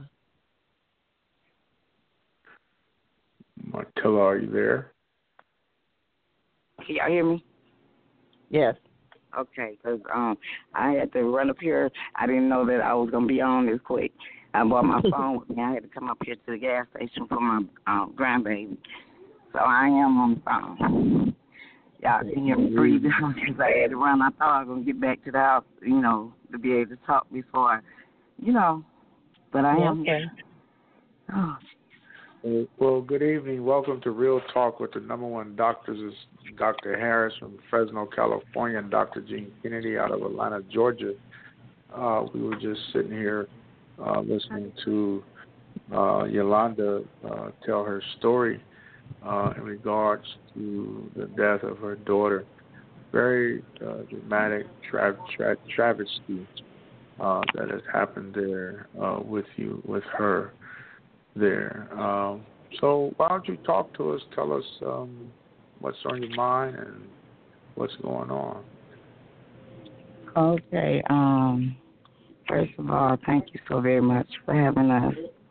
Myrtilla, are you there? Can y'all hear me? Yes. Okay, because I had to run up here. I didn't know that I was going to be on this quick. I brought my phone with me. I had to come up here to the gas station for my grandbaby. So I am on the phone. Y'all can hear me breathing because I had to run. I thought I was going to get back to the house, to be able to talk before, but I am here. Oh, well, good evening. Welcome to Real Talk with the number one doctors. Is Dr. Harris from Fresno, California, and Dr. Gene Kennedy out of Atlanta, Georgia. We were just sitting here listening to Yolanda tell her story in regards to the death of her daughter. Very dramatic travesty that has happened there with her there. So why don't you talk to us, tell us what's on your mind and what's going on. Okay. First of all, thank you so very much for having us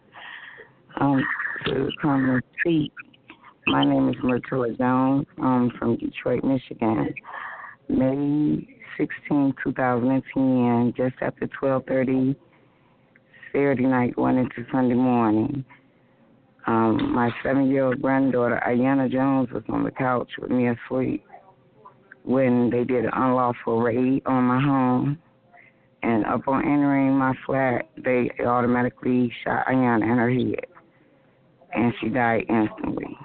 to come and speak. My name is Myrtilla Jones. I'm from Detroit, Michigan. May 16, 2010, just after 12:30 Saturday night going into Sunday morning. My 7-year-old granddaughter, Ayanna Jones, was on the couch with me asleep when they did an unlawful raid on my home. And upon entering my flat, they automatically shot Ayanna in her head. And she died instantly.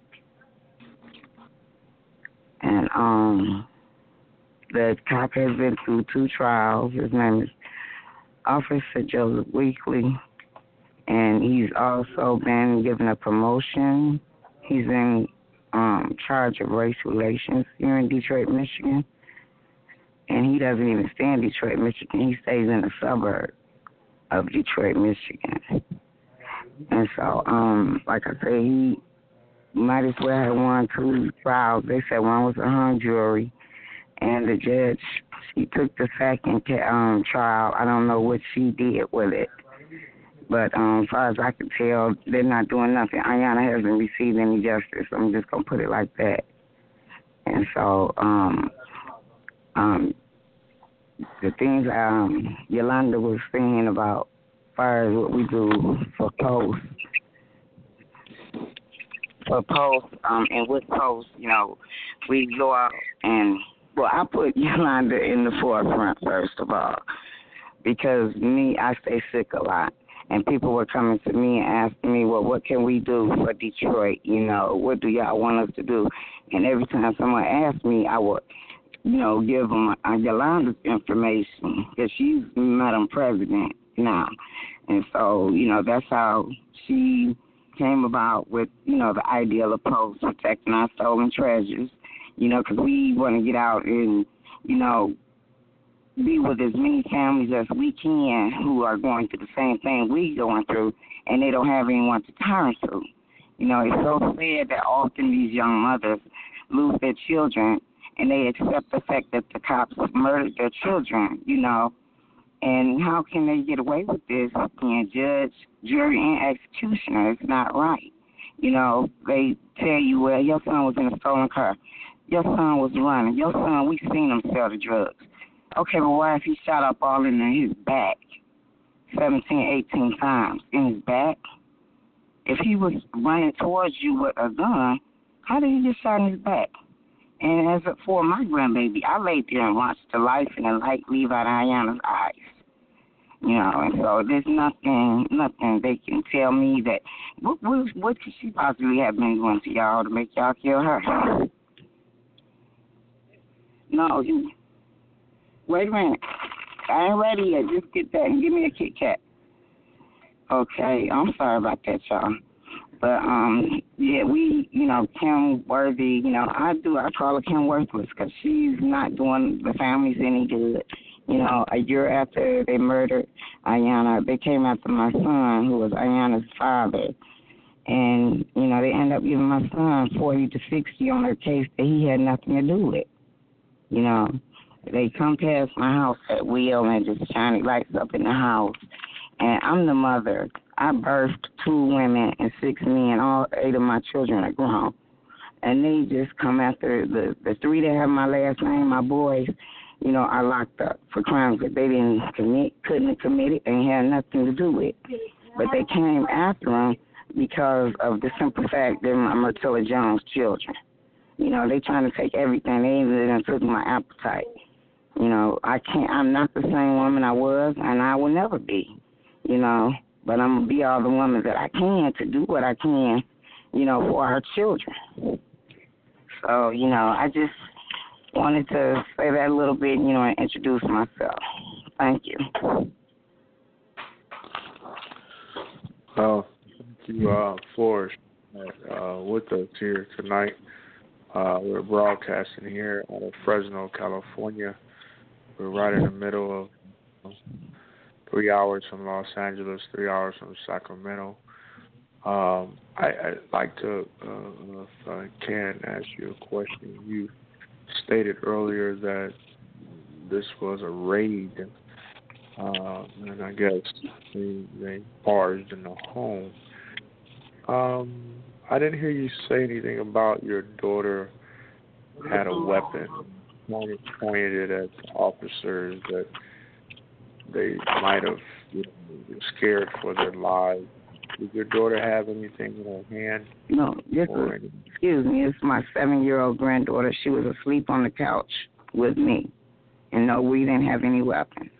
And the cop has been through 2 trials. His name is Officer Joseph Weekly, and he's also been given a promotion. He's in charge of race relations here in Detroit, Michigan, and he doesn't even stay in Detroit, Michigan. He stays in the suburb of Detroit, Michigan. And so, like I say, he might as well have won 2 trials. They said one was a hung jury, and the judge, she took the second trial. I don't know what she did with it. But as far as I can tell, they're not doing nothing. Ayanna hasn't received any justice. I'm just going to put it like that. And so the things Yolanda was saying about as far as what we do for posts, and with posts, we go out and, well, I put Yolanda in the forefront, first of all, because I stay sick a lot. And people were coming to me and asking me, well, what can we do for Detroit? What do y'all want us to do? And every time someone asked me, I would, give them Yolanda's information, because she's Madam President now. And so, that's how she came about with, the ideal of Post protecting our stolen treasures, because we want to get out and, be with as many families as we can who are going through the same thing we going through, and they don't have anyone to turn to. It's so sad that often these young mothers lose their children, and they accept the fact that the cops murdered their children, And how can they get away with this being judge, jury, and executioner? It's not right. They tell you, well, your son was in a stolen car. Your son was running. Your son, we seen him sell the drugs. Okay, but why if he shot up all in his back 17, 18 times in his back? If he was running towards you with a gun, how did he get shot in his back? And as for my grandbaby, I laid there and watched the life and the light leave out of Ayana's eyes. And so there's nothing they can tell me that, what could she possibly have been doing to y'all to make y'all kill her? No, wait a minute. I ain't ready yet. Just get that and give me a Kit Kat. Okay, I'm sorry about that, y'all. But, yeah, we, Kim Worthy, I call her Kim Worthless because she's not doing the families any good. A year after they murdered Ayana, they came after my son, who was Ayana's father. And, they ended up giving my son 40 to 60 on a case that he had nothing to do with. They come past my house at will and just shining lights up in the house. And I'm the mother. I birthed 2 women and 6 men. All 8 of my children are grown. And they just come after the 3 that have my last name, my boys, are locked up for crimes that they didn't commit, couldn't have committed, and had nothing to do with. But they came after them because of the simple fact they're my Myrtilla Jones children. They trying to take everything. They even took my appetite. I'm not the same woman I was, and I will never be, but I'm going to be all the woman that I can to do what I can, for our children. So, I just wanted to say that a little bit, and introduce myself. Thank you. Thank you, Flores, with us here tonight. We're broadcasting here out of Fresno, California. We're right in the middle of 3 hours from Los Angeles, 3 hours from Sacramento. I'd like to, if I can, ask you a question. You stated earlier that this was a raid, and I guess they barged in the home. I didn't hear you say anything about your daughter had a weapon, pointed it at the officers, that they might have been scared for their lives. Did your daughter have anything in her hand? No, excuse me, it's my 7-year-old granddaughter. She was asleep on the couch with me. And no, we didn't have any weapons.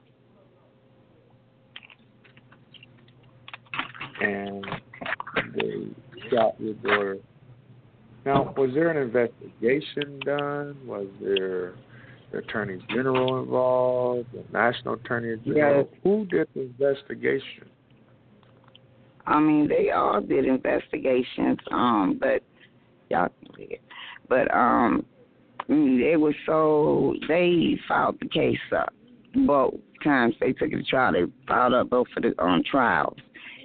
And they shot your daughter. Now, was there an investigation done? Was there the Attorney General involved, the National Attorney General? Yes. Who did the investigation? I mean, they all did investigations, but y'all can see it. But they filed the case up. Both times they took it to trial. They filed up both for the trials.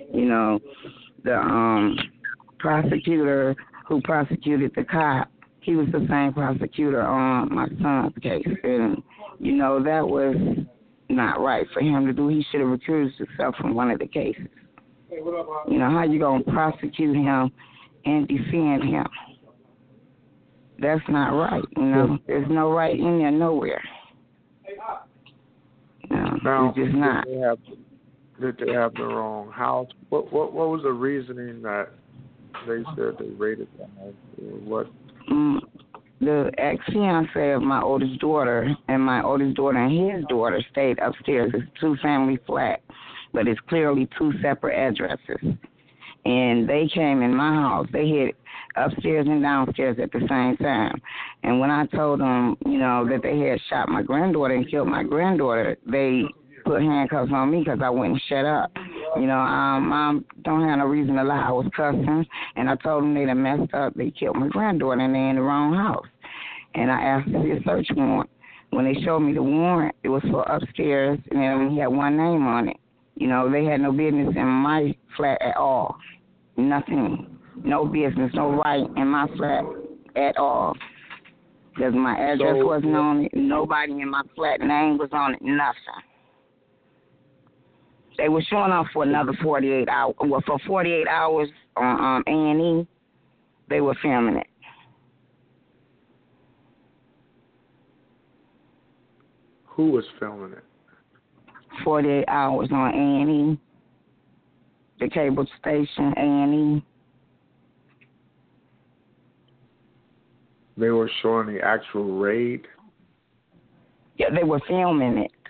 The prosecutor who prosecuted the cop, he was the same prosecutor on my son's case. And, that was not right for him to do. He should have recused himself from one of the cases. How you going to prosecute him and defend him? That's not right, There's no right in there nowhere. No, it's just not. Did they have the wrong house? What was the reasoning that they said they raided the house? What? The ex-fiancé of my oldest daughter and my oldest daughter and his daughter stayed upstairs. It's a 2-family flat, but it's clearly 2 separate addresses. And they came in my house. They hit upstairs and downstairs at the same time. And when I told them, that they had shot my granddaughter and killed my granddaughter, they put handcuffs on me because I wouldn't shut up. I don't have no reason to lie. I was cussing, and I told them they done messed up. They killed my granddaughter, and they in the wrong house. And I asked to see a search warrant. When they showed me the warrant, it was for upstairs, and then he had one name on it. They had no business in my flat at all. Nothing. No business, no right in my flat at all. Because my address wasn't on it. Nobody in my flat name was on it. Nothing. They were showing up for another 48 hours. Well, for 48 hours on A&E, they were filming it. Who was filming it? 48 hours on A&E, the cable station A&E. They were showing the actual raid? Yeah, they were filming it.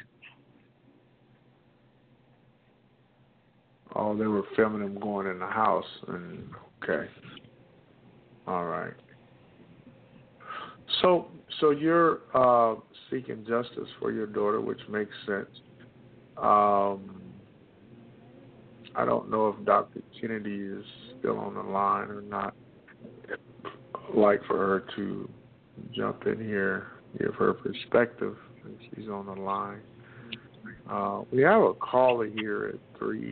Oh, they were filming them going in the house. Okay. All right. So you're seeking justice for your daughter, which makes sense. I don't know if Dr. Kennedy is still on the line or not. I'd like for her to jump in here, give her perspective, and she's on the line. We have a caller here at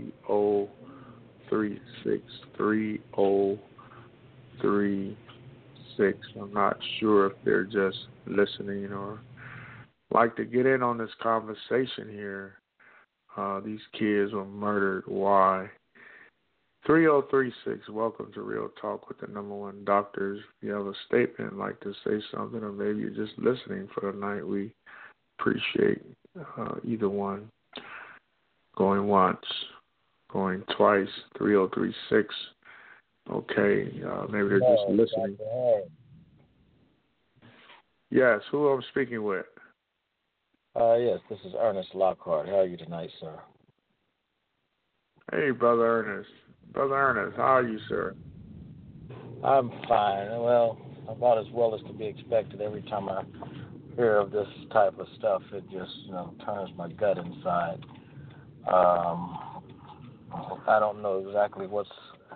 3036-3036. I'm not sure if they're just listening or like to get in on this conversation here. These kids were murdered. Why? 3036, welcome to Real Talk with the number one doctors. If you have a statement, like to say something, or maybe you're just listening for the night, we appreciate either one. Going once, going twice, 3036. Okay, maybe they're just listening. Yes, who I'm speaking with? Yes, this is Ernest Lockhart. How are you tonight, sir? Hey, Brother Ernest. Brother Ernest, how are you, sir? I'm fine. Well, about as well as to be expected. Every time I hear of this type of stuff, it just, turns my gut inside. I don't know exactly what's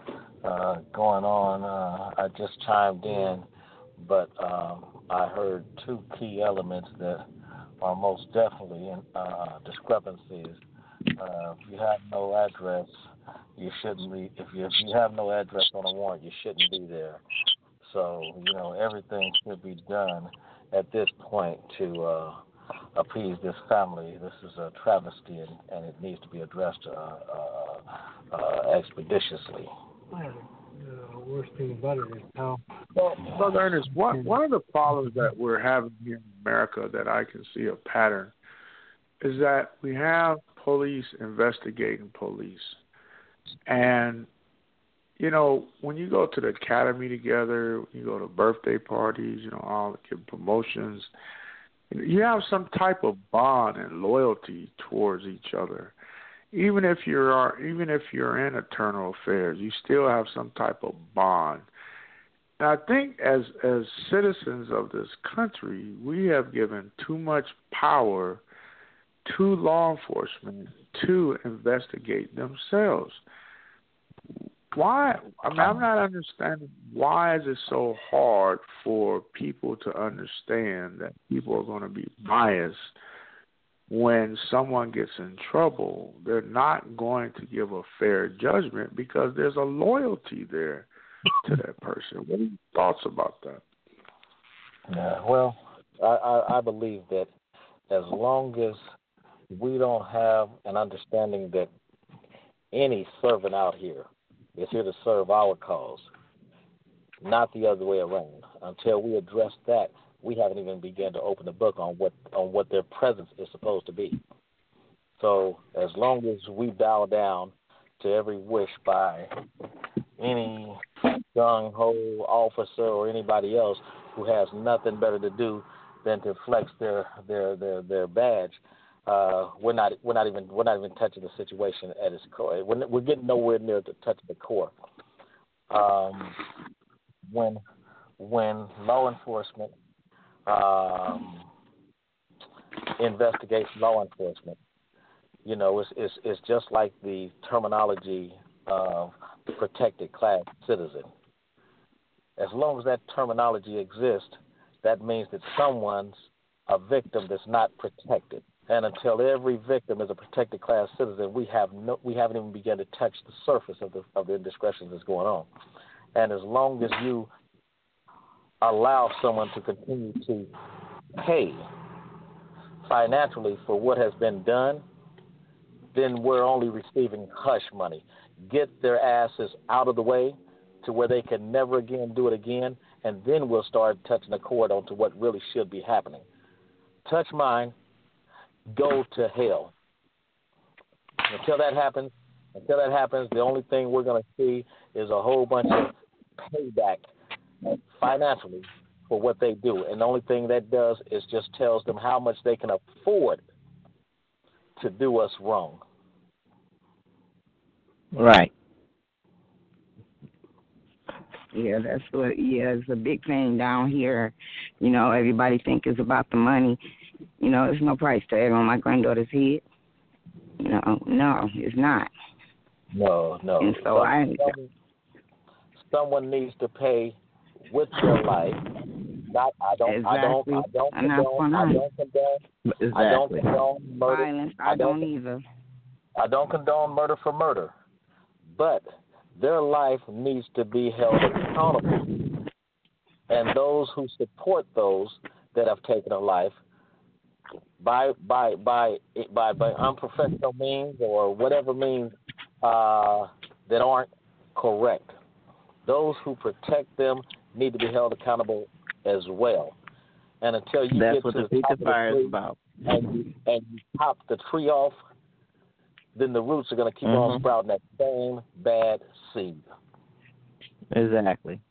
going on. I just chimed in, but I heard two key elements that are most definitely in discrepancies. If you have no address, you shouldn't be. If you have no address on a warrant, you shouldn't be there. So everything should be done at this point to appease this family. This is a travesty, and it needs to be addressed expeditiously. Worst thing about it is how. Well, Brother Ernest, one of the problems that we're having here in America that I can see a pattern is that we have police investigating police. And, when you go to the academy together, when you go to birthday parties, all the promotions, you have some type of bond and loyalty towards each other. Even if you're in internal affairs, you still have some type of bond. And I think as citizens of this country, we have given too much power to law enforcement to investigate themselves. Why? I'm not understanding why is it so hard for people to understand that people are going to be biased when someone gets in trouble. They're not going to give a fair judgment because there's a loyalty there to that person. What are your thoughts about that? Yeah, well, I believe that as long as we don't have an understanding that any servant out here is here to serve our cause, not the other way around. Until we address that, we haven't even begun to open the book on what their presence is supposed to be. So as long as we bow down to every wish by any gung-ho officer or anybody else who has nothing better to do than to flex their badge, we're not even touching the situation at its core. We're getting nowhere near to touching the core. When law enforcement investigates law enforcement, You know, it's just like the terminology of protected class citizen. As long as that terminology exists, that means that someone's a victim that's not protected. And until every victim is a protected class citizen, we haven't even begun to touch the surface of the indiscretions that's going on. And as long as you allow someone to continue to pay financially for what has been done, then we're only receiving hush money. Get their asses out of the way to where they can never again do it again, and then we'll start touching the cord onto what really should be happening. Touch mine, go to hell. Until that happens, the only thing we're going to see is a whole bunch of payback financially for what they do. And the only thing that does is just tells them how much they can afford to do us wrong. Right. Yeah, it's a big thing down here. You know, everybody think it's about the money. You know, there's no price tag on my granddaughter's head. You know, no, it's not. No. And so someone needs to pay with their life. I don't condone murder. Violence. I don't either. I don't condone murder for murder, but their life needs to be held accountable. And those who support those that have taken a life by unprofessional means or whatever means that aren't correct, those who protect them need to be held accountable as well. And until you That's get what to the the Feed top the of the Fire tree is about. and you top the tree off, then the roots are going to keep on sprouting that same bad seed. Exactly.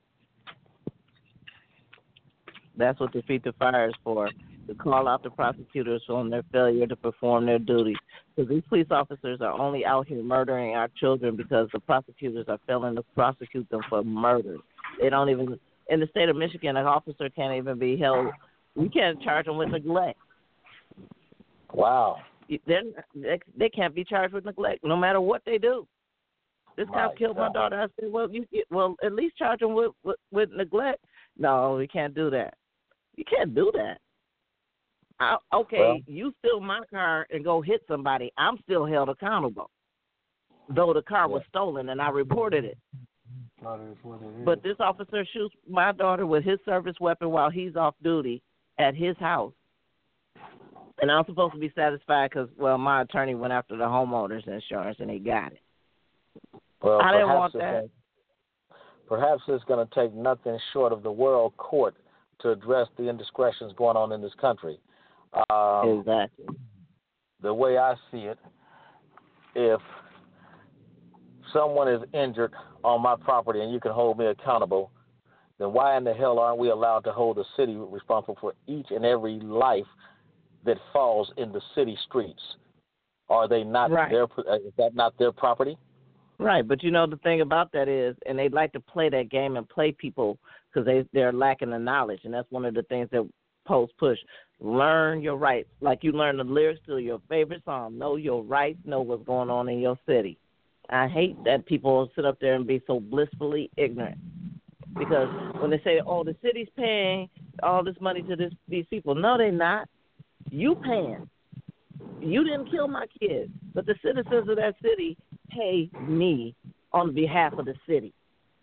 That's what the Feed the Fire is for, to call out the prosecutors on their failure to perform their duties. Because these police officers are only out here murdering our children because the prosecutors are failing to prosecute them for murder. They don't even, in the state of Michigan, an officer can't even be held. We can't charge them with neglect. Wow. They can't be charged with neglect, no matter what they do. This cop killed my daughter. I said, well, at least charge him with neglect. No, we can't do that. You can't do that. You steal my car and go hit somebody, I'm still held accountable, though the car was stolen and I reported it. But this officer shoots my daughter with his service weapon while he's off duty at his house. And I'm supposed to be satisfied because, my attorney went after the homeowner's insurance and he got it. Well, I didn't want that. Perhaps it's going to take nothing short of the world court to address the indiscretions going on in this country. Exactly. The way I see it, if someone is injured on my property and you can hold me accountable, then why in the hell aren't we allowed to hold the city responsible for each and every life that falls in the city streets? Are they not is that not their property? Right, but the thing about that is, and they'd like to play that game and play people because they're lacking the knowledge, and that's one of the things that Post push. Learn your rights, like you learn the lyrics to your favorite song. Know your rights, know what's going on in your city. I hate that people sit up there and be so blissfully ignorant, because when they say, the city's paying all this money to these people, no, they're not. You paying. You didn't kill my kids, but the citizens of that city pay me on behalf of the city.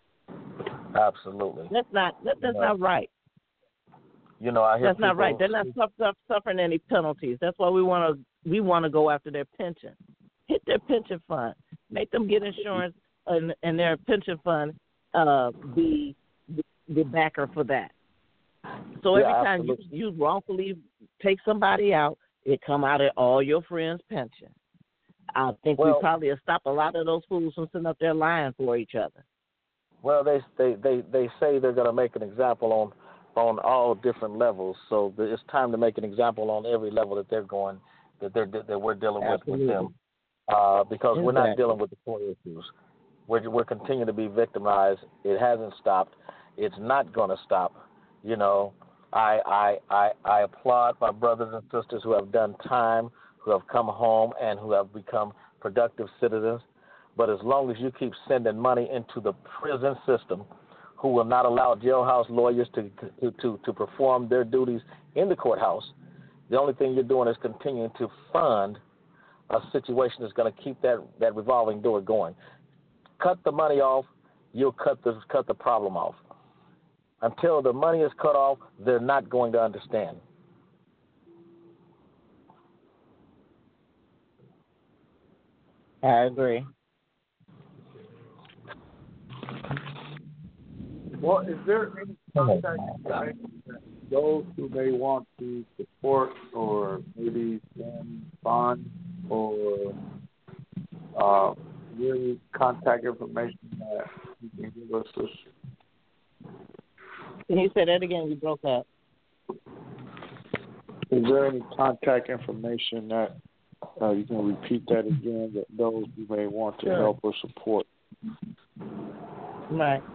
Absolutely. That's not right. I hear that's not right. They're not suffering any penalties. That's why we want to go after their pension. Hit their pension fund. Make them get insurance, and their pension fund be the backer for that. So every time you wrongfully take somebody out, it come out of all your friends' pension. I think we probably have stopped a lot of those fools from sitting up there lying for each other. Well, they say they're going to make an example on all different levels. So it's time to make an example on every level that they're going, that we're dealing with them, because we're not dealing with the core issues. We're continuing to be victimized. It hasn't stopped. It's not going to stop. I applaud my brothers and sisters who have done time, who have come home and who have become productive citizens. But as long as you keep sending money into the prison system, who will not allow jailhouse lawyers to perform their duties in the courthouse, the only thing you're doing is continuing to fund a situation that's going to keep that revolving door going. Cut the money off, you'll cut the problem off. Until the money is cut off, they're not going to understand. I agree. Well, is there any contact information that those who may want to support or maybe send funds or really contact information that you can give us? Can you say that again? You broke up. Is there any contact information that you can repeat that again, that those who may want to help or support? Right.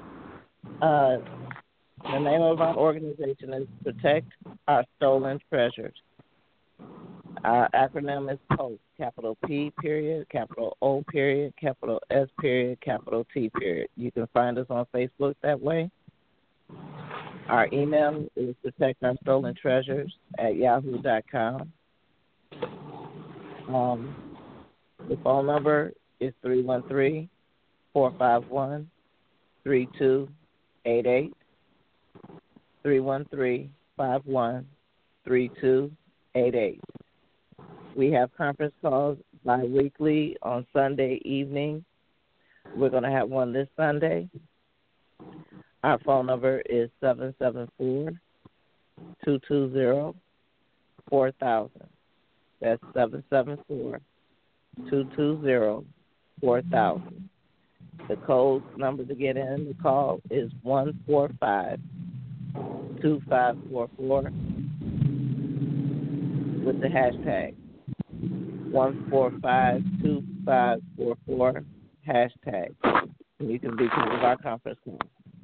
The name of our organization is Protect Our Stolen Treasures. Our acronym is POST, capital P period, capital O period, capital S period, capital T period. You can find us on Facebook that way. Our email is protectourstolentreasures@yahoo.com. The phone number is 313-451-3288. 313-51-3288. We have conference calls bi-weekly on Sunday evening. We're going to have one this Sunday. Our phone number is 774-220-4000. That's 774-220-4000. The code number to get in the call is 145-2544 with the hashtag 145-2544 hashtag. And you can be part of our conference call.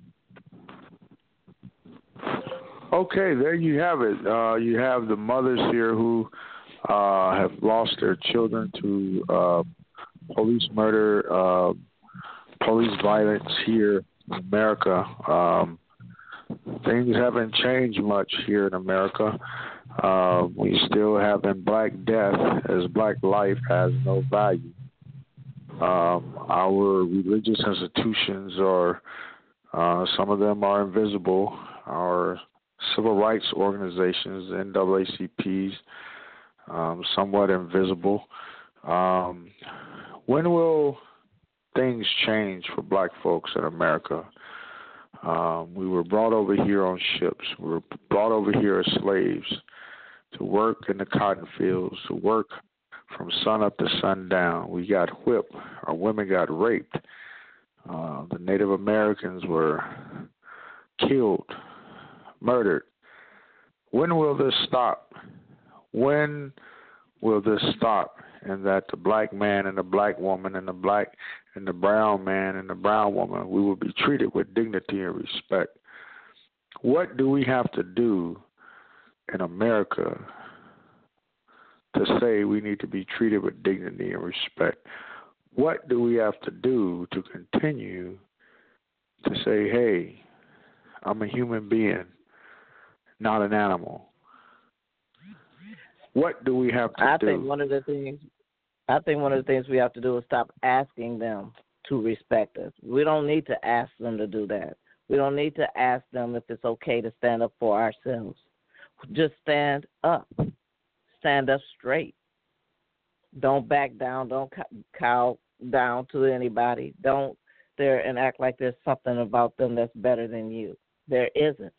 Okay, there you have it. You have the mothers here who have lost their children to police murder, police violence here in America. Things haven't changed much here in America. We still have in Black Death, as Black life has no value. Our religious institutions are, some of them are invisible. Our civil rights organizations, NAACPs, somewhat invisible. When will things change for Black folks in America? We were brought over here on ships. We were brought over here as slaves to work in the cotton fields, to work from sun up to sundown. We got whipped. Our women got raped. The Native Americans were killed, murdered. When will this stop? When will this stop? And that the Black man and the Black woman and the Black and the brown man and the brown woman, we will be treated with dignity and respect. What do we have to do in America to say we need to be treated with dignity and respect? What do we have to do to continue to say, hey, I'm a human being, not an animal? What do we have to do? I think one of the things we have to do is stop asking them to respect us. We don't need to ask them to do that. We don't need to ask them if it's okay to stand up for ourselves. Just stand up. Stand up straight. Don't back down. Don't cow down to anybody. Don't there and act like there's something about them that's better than you. There isn't.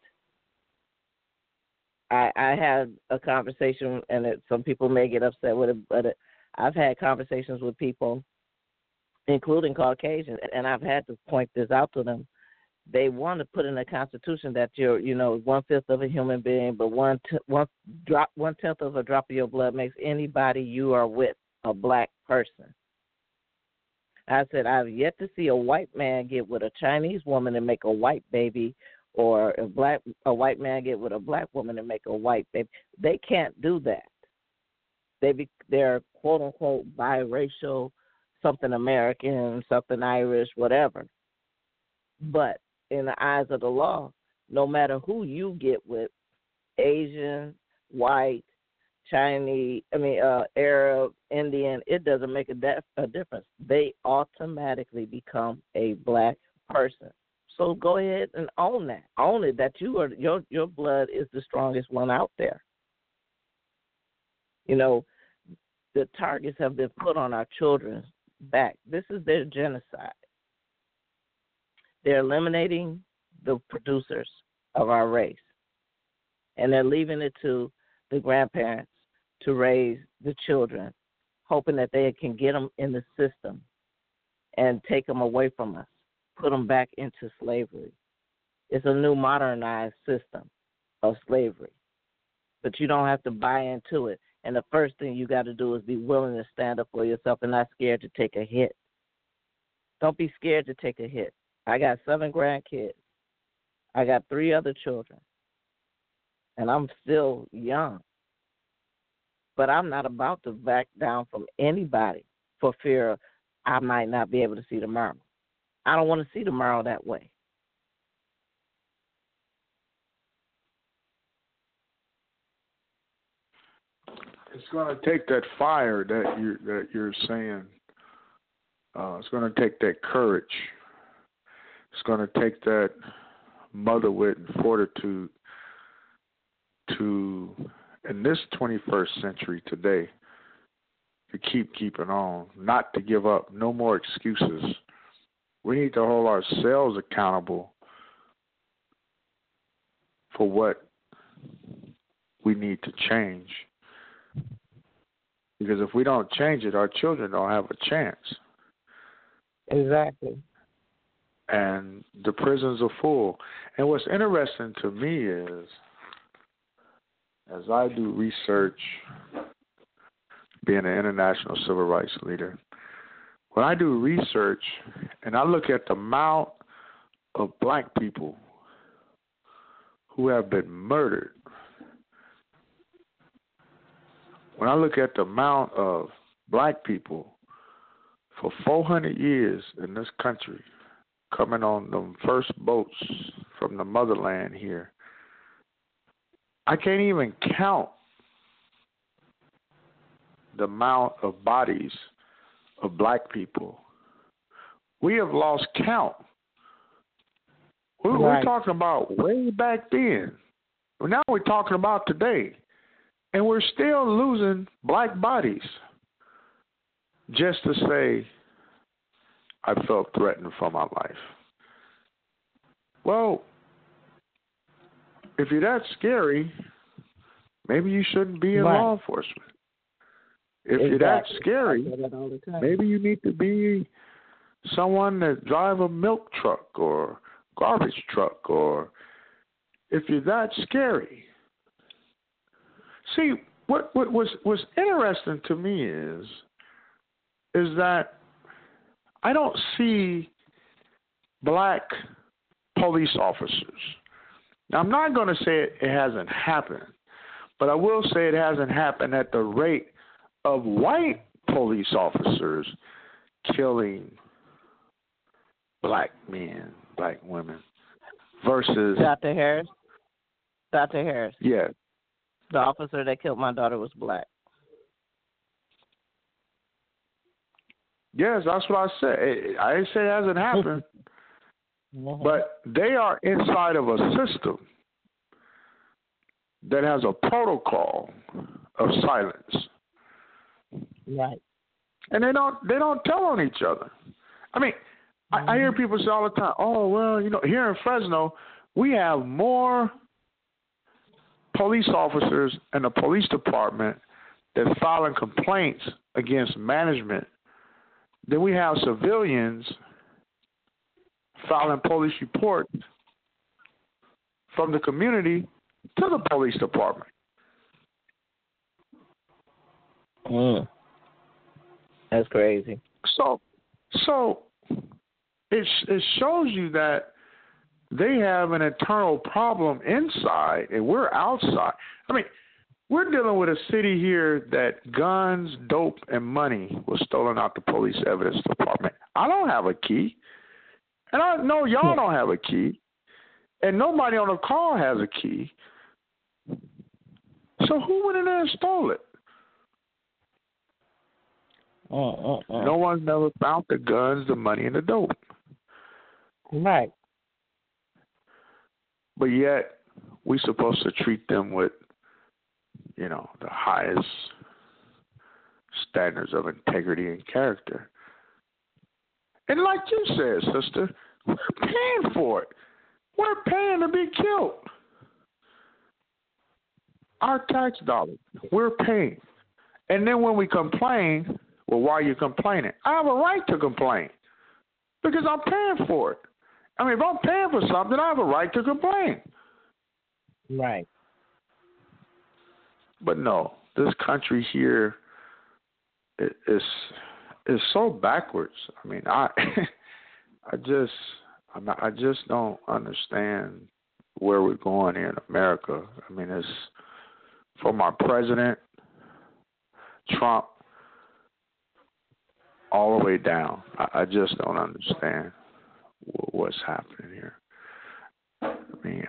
I had a conversation, and some people may get upset with it, but I've had conversations with people, including Caucasians, and I've had to point this out to them. They want to put in the Constitution that you're, 1/5 of a human being, but 1/10 of a drop of your blood makes anybody you are with a Black person. I said, I've yet to see a white man get with a Chinese woman and make a white baby, or a white man get with a Black woman and make a white baby. They can't do that. they're quote unquote biracial, something American, something Irish, whatever. But in the eyes of the law, no matter who you get with, Asian, white, Chinese, Arab, Indian, it doesn't make a difference. They automatically become a black person. So go ahead and own that. Own it that your blood is the strongest one out there. You know, the targets have been put on our children's back. This is their genocide. They're eliminating the producers of our race, and they're leaving it to the grandparents to raise the children, hoping that they can get them in the system and take them away from us, put them back into slavery. It's a new modernized system of slavery, but you don't have to buy into it. And the first thing you got to do is be willing to stand up for yourself and not scared to take a hit. Don't be scared to take a hit. I got 7 grandkids. I got 3 other children. And I'm still young. But I'm not about to back down from anybody for fear I might not be able to see tomorrow. I don't want to see tomorrow that way. It's going to take that fire that you're saying. It's going to take that courage. It's going to take that motherwit and fortitude to, in this 21st century today, to keeping on, not to give up, no more excuses. We need to hold ourselves accountable for what we need to change. Because if we don't change it, our children don't have a chance. Exactly. And the prisons are full. And what's interesting to me is, as I do research, being an international civil rights leader, when I do research and I look at the amount of black people who have been murdered, when I look at the amount of black people for 400 years in this country coming on the first boats from the motherland here, I can't even count the amount of bodies of black people. We have lost count. We're talking about way back then. Now we're talking about today. And we're still losing black bodies just to say, I felt threatened for my life. Well, if you're that scary, maybe you shouldn't be in law enforcement. If you're that scary, maybe you need to be someone that drive a milk truck or garbage truck, or if you're that scary. See, what's interesting to me is that I don't see black police officers. Now, I'm not going to say it hasn't happened, but I will say it hasn't happened at the rate of white police officers killing black men, black women, versus... Dr. Harris? Yeah. The officer that killed my daughter was black. Yes, that's what I said. I didn't say it hasn't happened, but they are inside of a system that has a protocol of silence. Right. And they don't tell on each other. I mean, I hear people say all the time, oh, well, here in Fresno, we have more police officers in the police department that filing complaints against management than we have civilians filing police reports from the community to the police department. That's crazy. So it shows you that they have an internal problem inside, and we're outside. I mean, We're dealing with a city here that guns, dope, and money was stolen out the police evidence department. I don't have a key. And I know y'all don't have a key. And nobody on the call has a key. So who went in there and stole it? No one's never found the guns, the money, and the dope. Right. But yet, we're supposed to treat them with, the highest standards of integrity and character. And like you said, sister, we're paying for it. We're paying to be killed. Our tax dollars, we're paying. And then when we complain, well, why are you complaining? I have a right to complain because I'm paying for it. I mean, if I'm paying for something, I have a right to complain. Right. But no, this country here is so backwards. I mean, I just don't understand where we're going here in America. I mean, it's from our president, Trump, all the way down. I just don't understand what's happening here. I mean,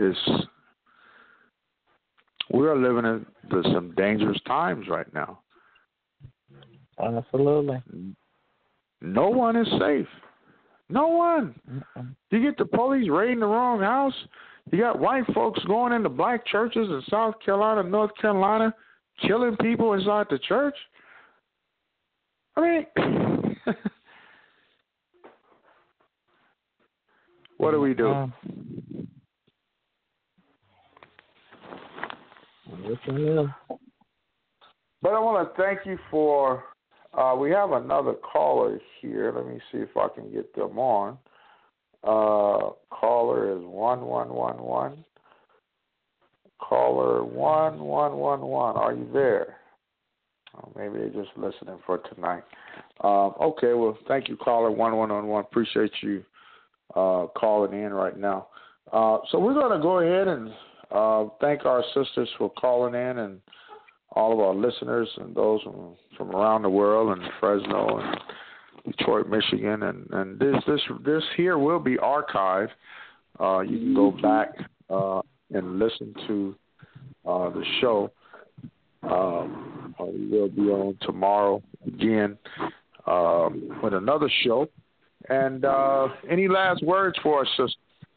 we're living in some dangerous times right now. Absolutely. No one is safe. No one. You get the police raiding the wrong house. You got white folks going into black churches in South Carolina, North Carolina, killing people inside the church. I mean, what do we do? But I want to thank you for, we have another caller here. Let me see if I can get them on. Caller is 1111. Caller 1111. Are you there? Oh, maybe they're just listening for tonight. Okay, well, thank you, caller 1111. Appreciate you calling in right now. So we're going to go ahead and thank our sisters for calling in and all of our listeners and those from around the world and Fresno and Detroit, Michigan. And this here will be archived. You can go back and listen to the show. We will be on tomorrow again with another show. And any last words for us, sister?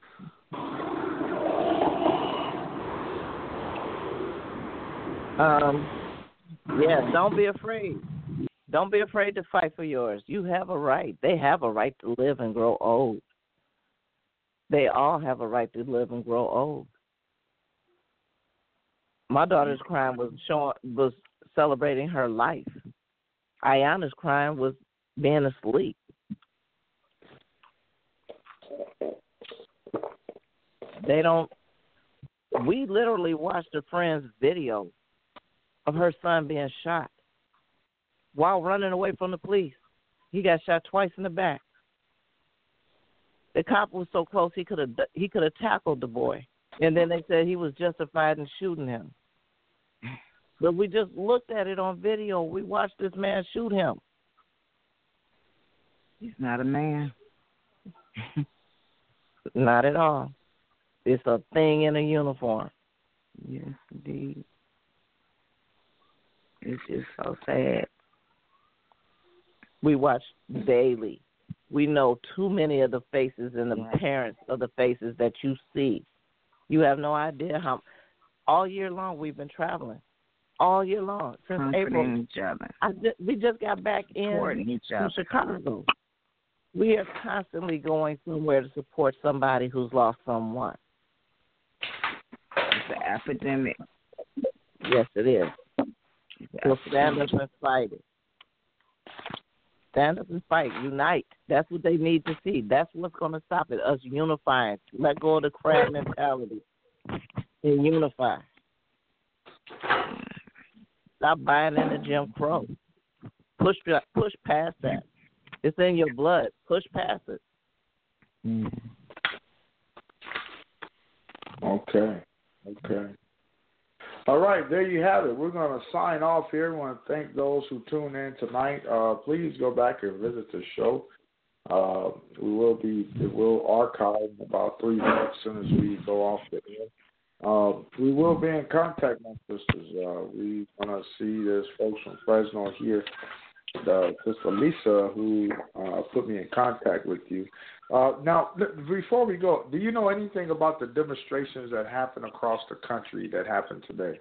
Yeah, don't be afraid. Don't be afraid to fight for yours. You have a right. They have a right to live and grow old. They all have a right to live and grow old. My daughter's crime was celebrating her life. Ayana's crime was being asleep. We literally watched a friend's video of her son being shot while running away from the police. He got shot twice in the back. The cop was so close he could have tackled the boy, and then they said he was justified in shooting him. But we just looked at it on video. We watched this man shoot him. He's not a man. Not at all. It's a thing in a uniform. Yes, indeed. It's just so sad. We watch daily. We know too many of the faces and the parents of the faces that you see. You have no idea how. All year long we've been traveling. All year long since April. Each other. We just got back in to Chicago. We are constantly going somewhere to support somebody who's lost someone. It's an epidemic. Yes, it is. So stand up and fight it. Stand up and fight. Unite. That's what they need to see. That's what's going to stop it, us unifying. Let go of the crab mentality and unify. Stop buying into Jim Crow. Push past that. It's in your blood. Push past it. Okay. All right, there you have it. We're going to sign off here. I want to thank those who tuned in tonight. Please go back and visit the show. It will archive in about 3 minutes as soon as we go off the air. We will be in contact, my sisters. We want to see there's folks from Fresno here. Sister Lisa, who put me in contact with you. Now, before we go, do you know anything about the demonstrations that happen across the country that happened today?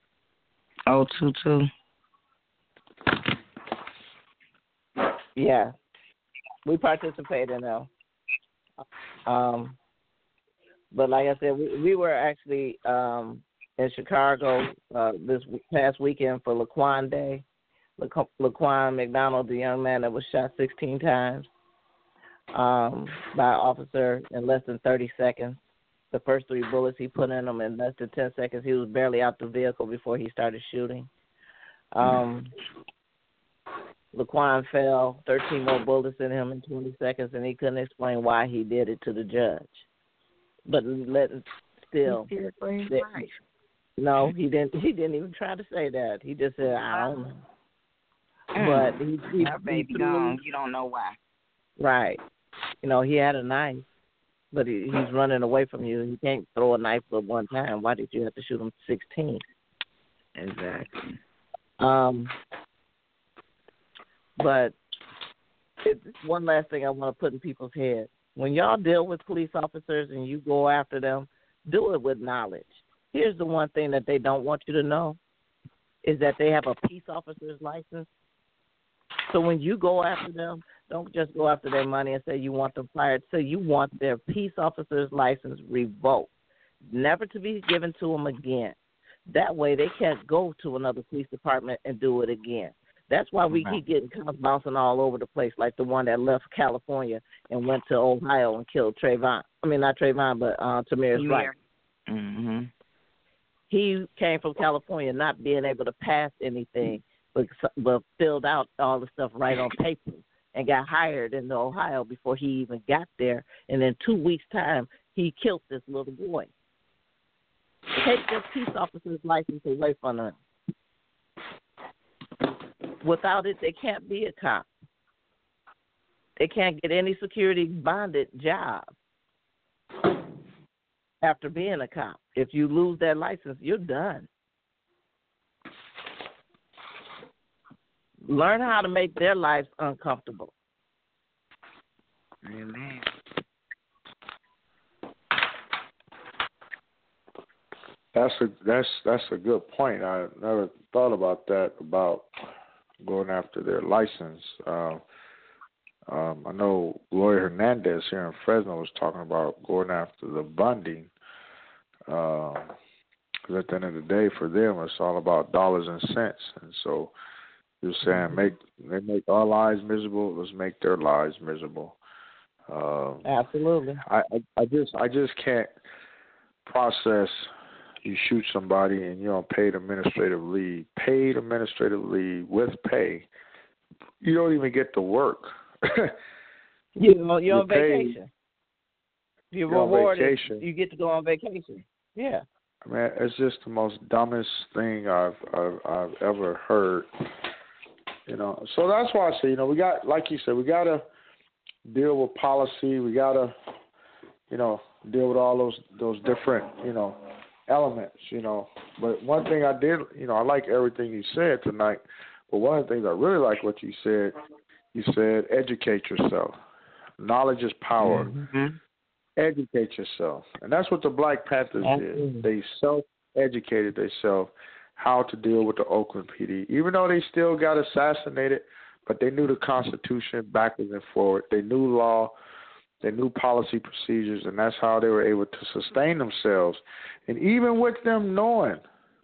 022. Yeah, we participate in them. But like I said, we were actually in Chicago this past weekend for Laquan Day. Laquan McDonald, the young man that was shot 16 times by an officer in less than 30 seconds. The first 3 bullets he put in him in less than 10 seconds. He was barely out the vehicle before he started shooting. Laquan fell, 13 more bullets in him in 20 seconds, and he couldn't explain why he did it to the judge. But still, no, he didn't even try to say that. He just said, I don't know. But he baby gone. You don't know why. Right. You know, he had a knife, but he's running away from you. You can't throw a knife at one time. Why did you have to shoot him 16? Exactly. But one last thing I want to put in people's heads. When y'all deal with police officers and you go after them, do it with knowledge. Here's the one thing that they don't want you to know is that they have a peace officer's license. So when you go after them, don't just go after their money and say you want them fired. Say you want their peace officer's license revoked, never to be given to them again. That way they can't go to another police department and do it again. That's why we keep getting cops bouncing all over the place, like the one that left California and went to Ohio and killed Trayvon. I mean, not Trayvon, but Tamir's Wright. Mm-hmm. He came from California not being able to pass anything, but filled out all the stuff right on paper and got hired in Ohio before he even got there. And in 2 weeks' time, he killed this little boy. Take this peace officer's license away from them. Without it, they can't be a cop. They can't get any security bonded job after being a cop. If you lose that license, you're done. Learn how to make their lives uncomfortable. Amen. That's a good point. I never thought about that, about going after their license. I know Lawyer Hernandez here in Fresno was talking about going after the Bundy. Because at the end of the day, for them, it's all about dollars and cents. And so you're saying they make our lives miserable. Let's make their lives miserable. Absolutely. I just can't process. You shoot somebody and you're on paid administrative leave with pay. You don't even get to work. You're on vacation. You're rewarded. On vacation. You get to go on vacation. Yeah. I mean, it's just the most dumbest thing I've ever heard. You know, so that's why I say, we got, like you said, we got to deal with policy. We got to, deal with all those different, elements, But one thing I did, I like everything you said tonight, but one of the things I really like what you said educate yourself. Knowledge is power. Mm-hmm. Educate yourself. And that's what the Black Panthers did. They self-educated themselves how to deal with the Oakland PD. Even though they still got assassinated, but they knew the Constitution backwards and forward. They knew law. They knew policy procedures, and that's how they were able to sustain themselves. And even with them knowing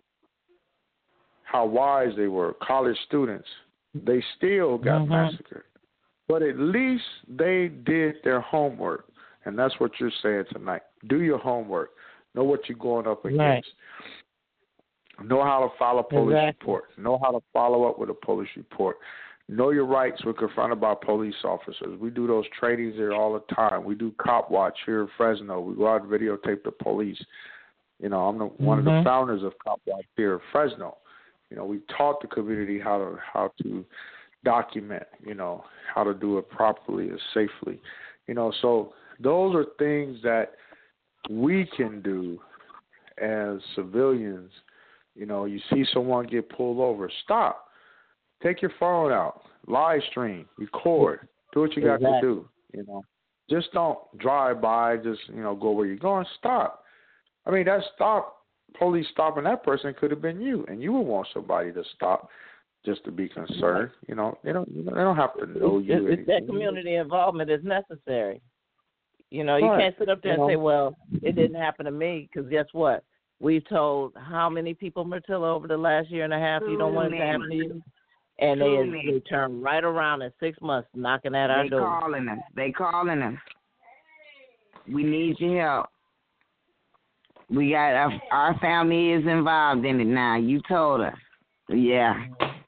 how wise they were, college students, they still got massacred. But at least they did their homework, and that's what you're saying tonight. Do your homework. Know what you're going up against. Right. Know how to file a police report. Know how to follow up with a police report. Know your rights when confronted by police officers. We do those trainings there all the time. We do Cop Watch here in Fresno. We go out and videotape the police. You know, I'm one of the founders of Cop Watch here at Fresno. You know, we taught the community how to document, you know, how to do it properly and safely. You know, so those are things that we can do as civilians. You know, you see someone get pulled over, stop. Take your phone out, live stream, record, do what you got to do, you know. Just don't drive by, just, you know, go where you're going, stop. I mean, police stopping that person could have been you, and you would want somebody to stop just to be concerned. You know, they don't have to know you. It's that community involvement is necessary. You know, you can't sit up there and say, well, it didn't happen to me, because guess what? We've told how many people, Myrtilla, over the last year and a half, you don't want it to happen to you? And they turn right around in 6 months knocking at our door. They calling us. We need your help. We got our family is involved in it now. You told us. Yeah.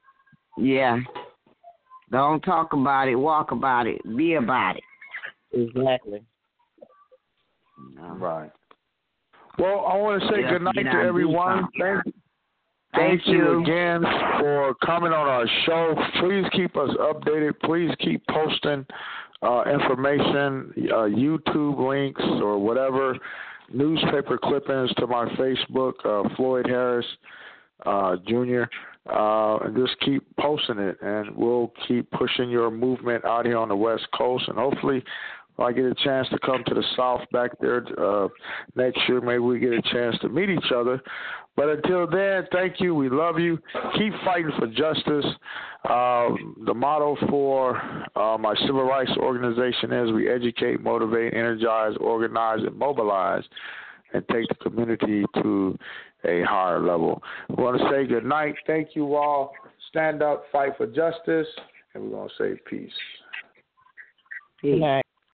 Don't talk about it. Walk about it. Be about it. Exactly. Right. Well, I want to say good night to everyone. Thank you again for coming on our show. Please keep us updated. Please keep posting information, YouTube links or whatever, newspaper clippings to my Facebook, Floyd Harris Jr. And just keep posting it, and we'll keep pushing your movement out here on the West Coast. And hopefully, if I get a chance to come to the South back there next year, maybe we get a chance to meet each other. But until then, thank you. We love you. Keep fighting for justice. The motto for my civil rights organization is we educate, motivate, energize, organize, and mobilize, and take the community to a higher level. We want to say good night. Thank you all. Stand up, fight for justice, and we're going to say peace. Good night.